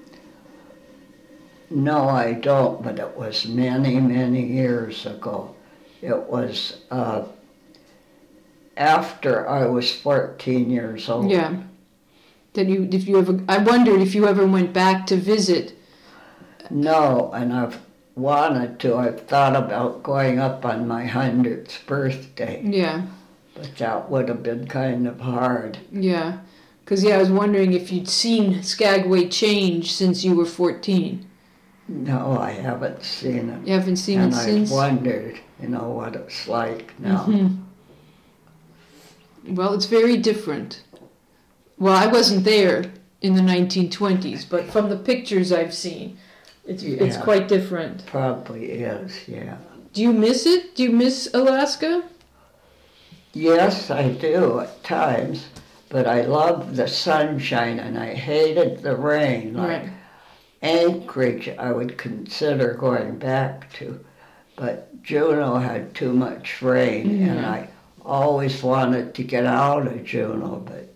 S2: No, I don't, but it was many, many years ago. It was after I was 14 years old.
S1: Yeah. I wondered if you ever went back to visit.
S2: No, and I've wanted to. I've thought about going up on my 100th birthday.
S1: Yeah.
S2: But that would have been kind of hard.
S1: Yeah. Because, I was wondering if you'd seen Skagway change since you were 14.
S2: No, I haven't seen it.
S1: You haven't seen it since?
S2: And I've wondered, what it's like now.
S1: Mm-hmm. Well, it's very different. Well, I wasn't there in the 1920s, but from the pictures I've seen, it's quite different.
S2: Probably is, yeah.
S1: Do you miss it? Do you miss Alaska?
S2: Yes, I do at times, but I love the sunshine and I hated the rain. Like Anchorage, I would consider going back to, but Juneau had too much rain, and I always wanted to get out of Juneau, but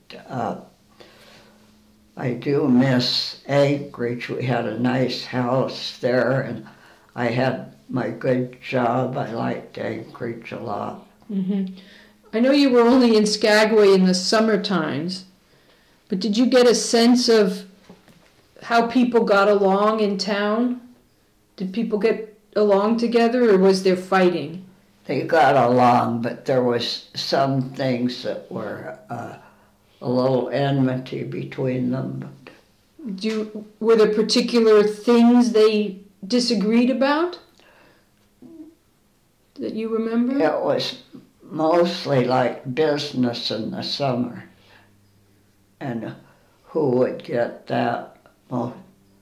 S2: I do miss Anchorage. We had a nice house there, and I had my good job. I liked Anchorage a lot.
S1: Mm-hmm. I know you were only in Skagway in the summer times, but did you get a sense of how people got along in town? Did people get along together, or was there fighting?
S2: They got along, but there was some things that were a little enmity between them.
S1: Were there particular things they disagreed about that you remember?
S2: It was mostly like business in the summer, and who would get that. Well,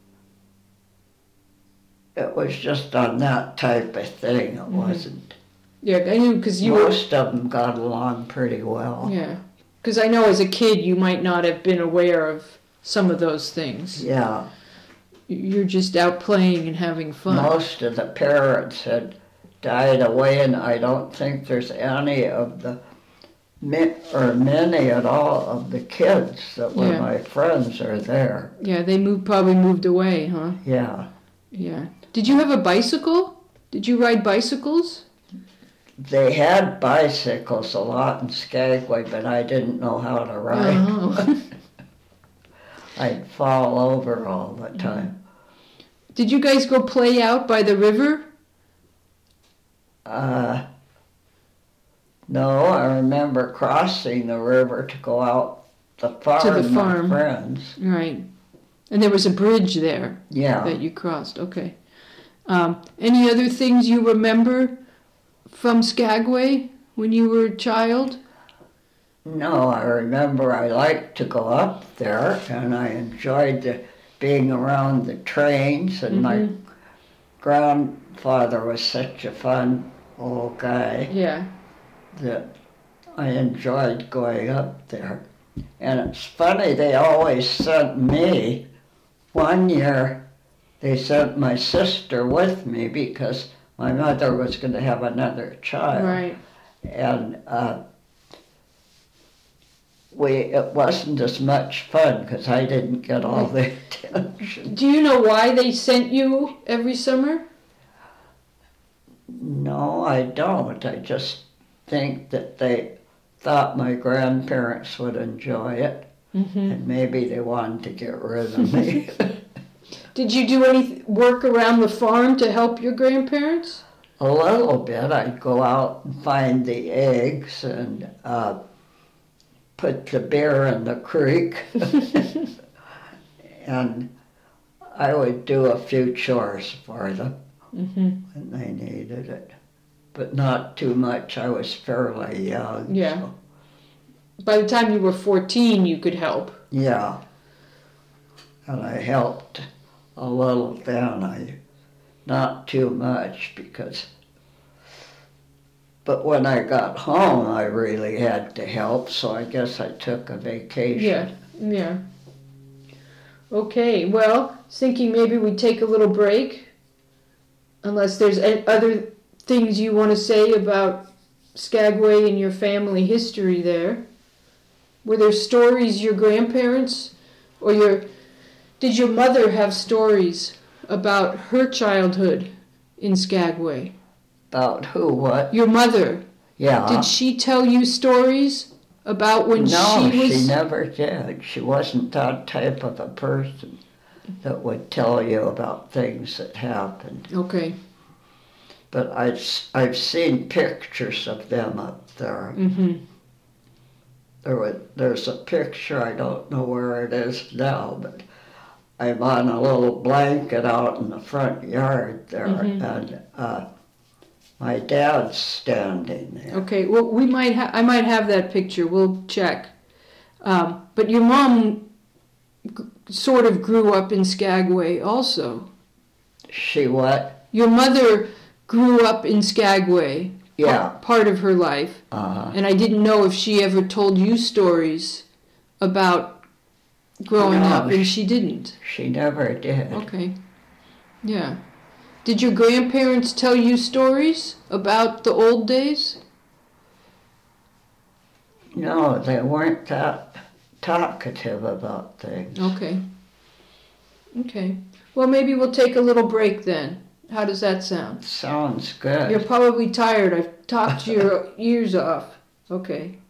S2: it was just on that type of thing. It wasn't.
S1: Yeah, I knew because
S2: most of them got along pretty well.
S1: Yeah, because I know as a kid you might not have been aware of some of those things.
S2: Yeah.
S1: You're just out playing and having fun.
S2: Most of the parents had died away, and I don't think there's any of the, or many at all of the kids that were my friends are there.
S1: Yeah, they probably moved away, huh?
S2: Yeah.
S1: Yeah. Did you have a bicycle? Did you ride bicycles?
S2: They had bicycles a lot in Skagway, but I didn't know how to ride.
S1: Oh.
S2: I'd fall over all the time.
S1: Did you guys go play out by the river?
S2: No, I remember crossing the river to go out the farm
S1: to the farm.
S2: With my friends.
S1: Right. And there was a bridge there that you crossed. Okay. Any other things you remember from Skagway when you were a child?
S2: No, I remember I liked to go up there, and I enjoyed being around the trains, and my grandfather was such a fun old guy that I enjoyed going up there. And it's funny, they always sent me. One year, they sent my sister with me because my mother was going to have another child.
S1: Right.
S2: And it wasn't as much fun because I didn't get all the attention.
S1: Do you know why they sent you every summer?
S2: No, I don't. I just think that they thought my grandparents would enjoy it, and maybe they wanted to get rid of me.
S1: Did you do any work around the farm to help your grandparents?
S2: A little bit. I'd go out and find the eggs and put the bear in the creek. And I would do a few chores for them when they needed it. But not too much. I was fairly young.
S1: Yeah.
S2: So.
S1: By the time you were 14, you could help.
S2: Yeah. And I helped a little then. Not too much but when I got home I really had to help, so I guess I took a vacation.
S1: Yeah. Okay, well, I was thinking maybe we'd take a little break, unless there's other things you want to say about Skagway and your family history there. Were there stories your grandparents did your mother have stories about her childhood in Skagway?
S2: About who, what?
S1: Your mother.
S2: Yeah.
S1: Did she tell you stories about when
S2: No,
S1: she was...
S2: she never did. She wasn't that type of a person that would tell you about things that happened.
S1: Okay.
S2: But I've seen pictures of them up there. There's a picture, I don't know where it is now, but I'm on a little blanket out in the front yard there, and my dad's standing there.
S1: Okay, well, I might have that picture. We'll check. But your mom sort of grew up in Skagway also.
S2: She what?
S1: Your mother grew up in Skagway.
S2: Yeah.
S1: Part of her life. And I didn't know if she ever told you stories about growing up, and she didn't.
S2: She never did.
S1: Okay. Yeah. Did your grandparents tell you stories about the old days?
S2: No, they weren't that talkative about things.
S1: Okay. Well, maybe we'll take a little break then. How does that sound?
S2: Sounds good.
S1: You're probably tired. I've talked your ears off. Okay.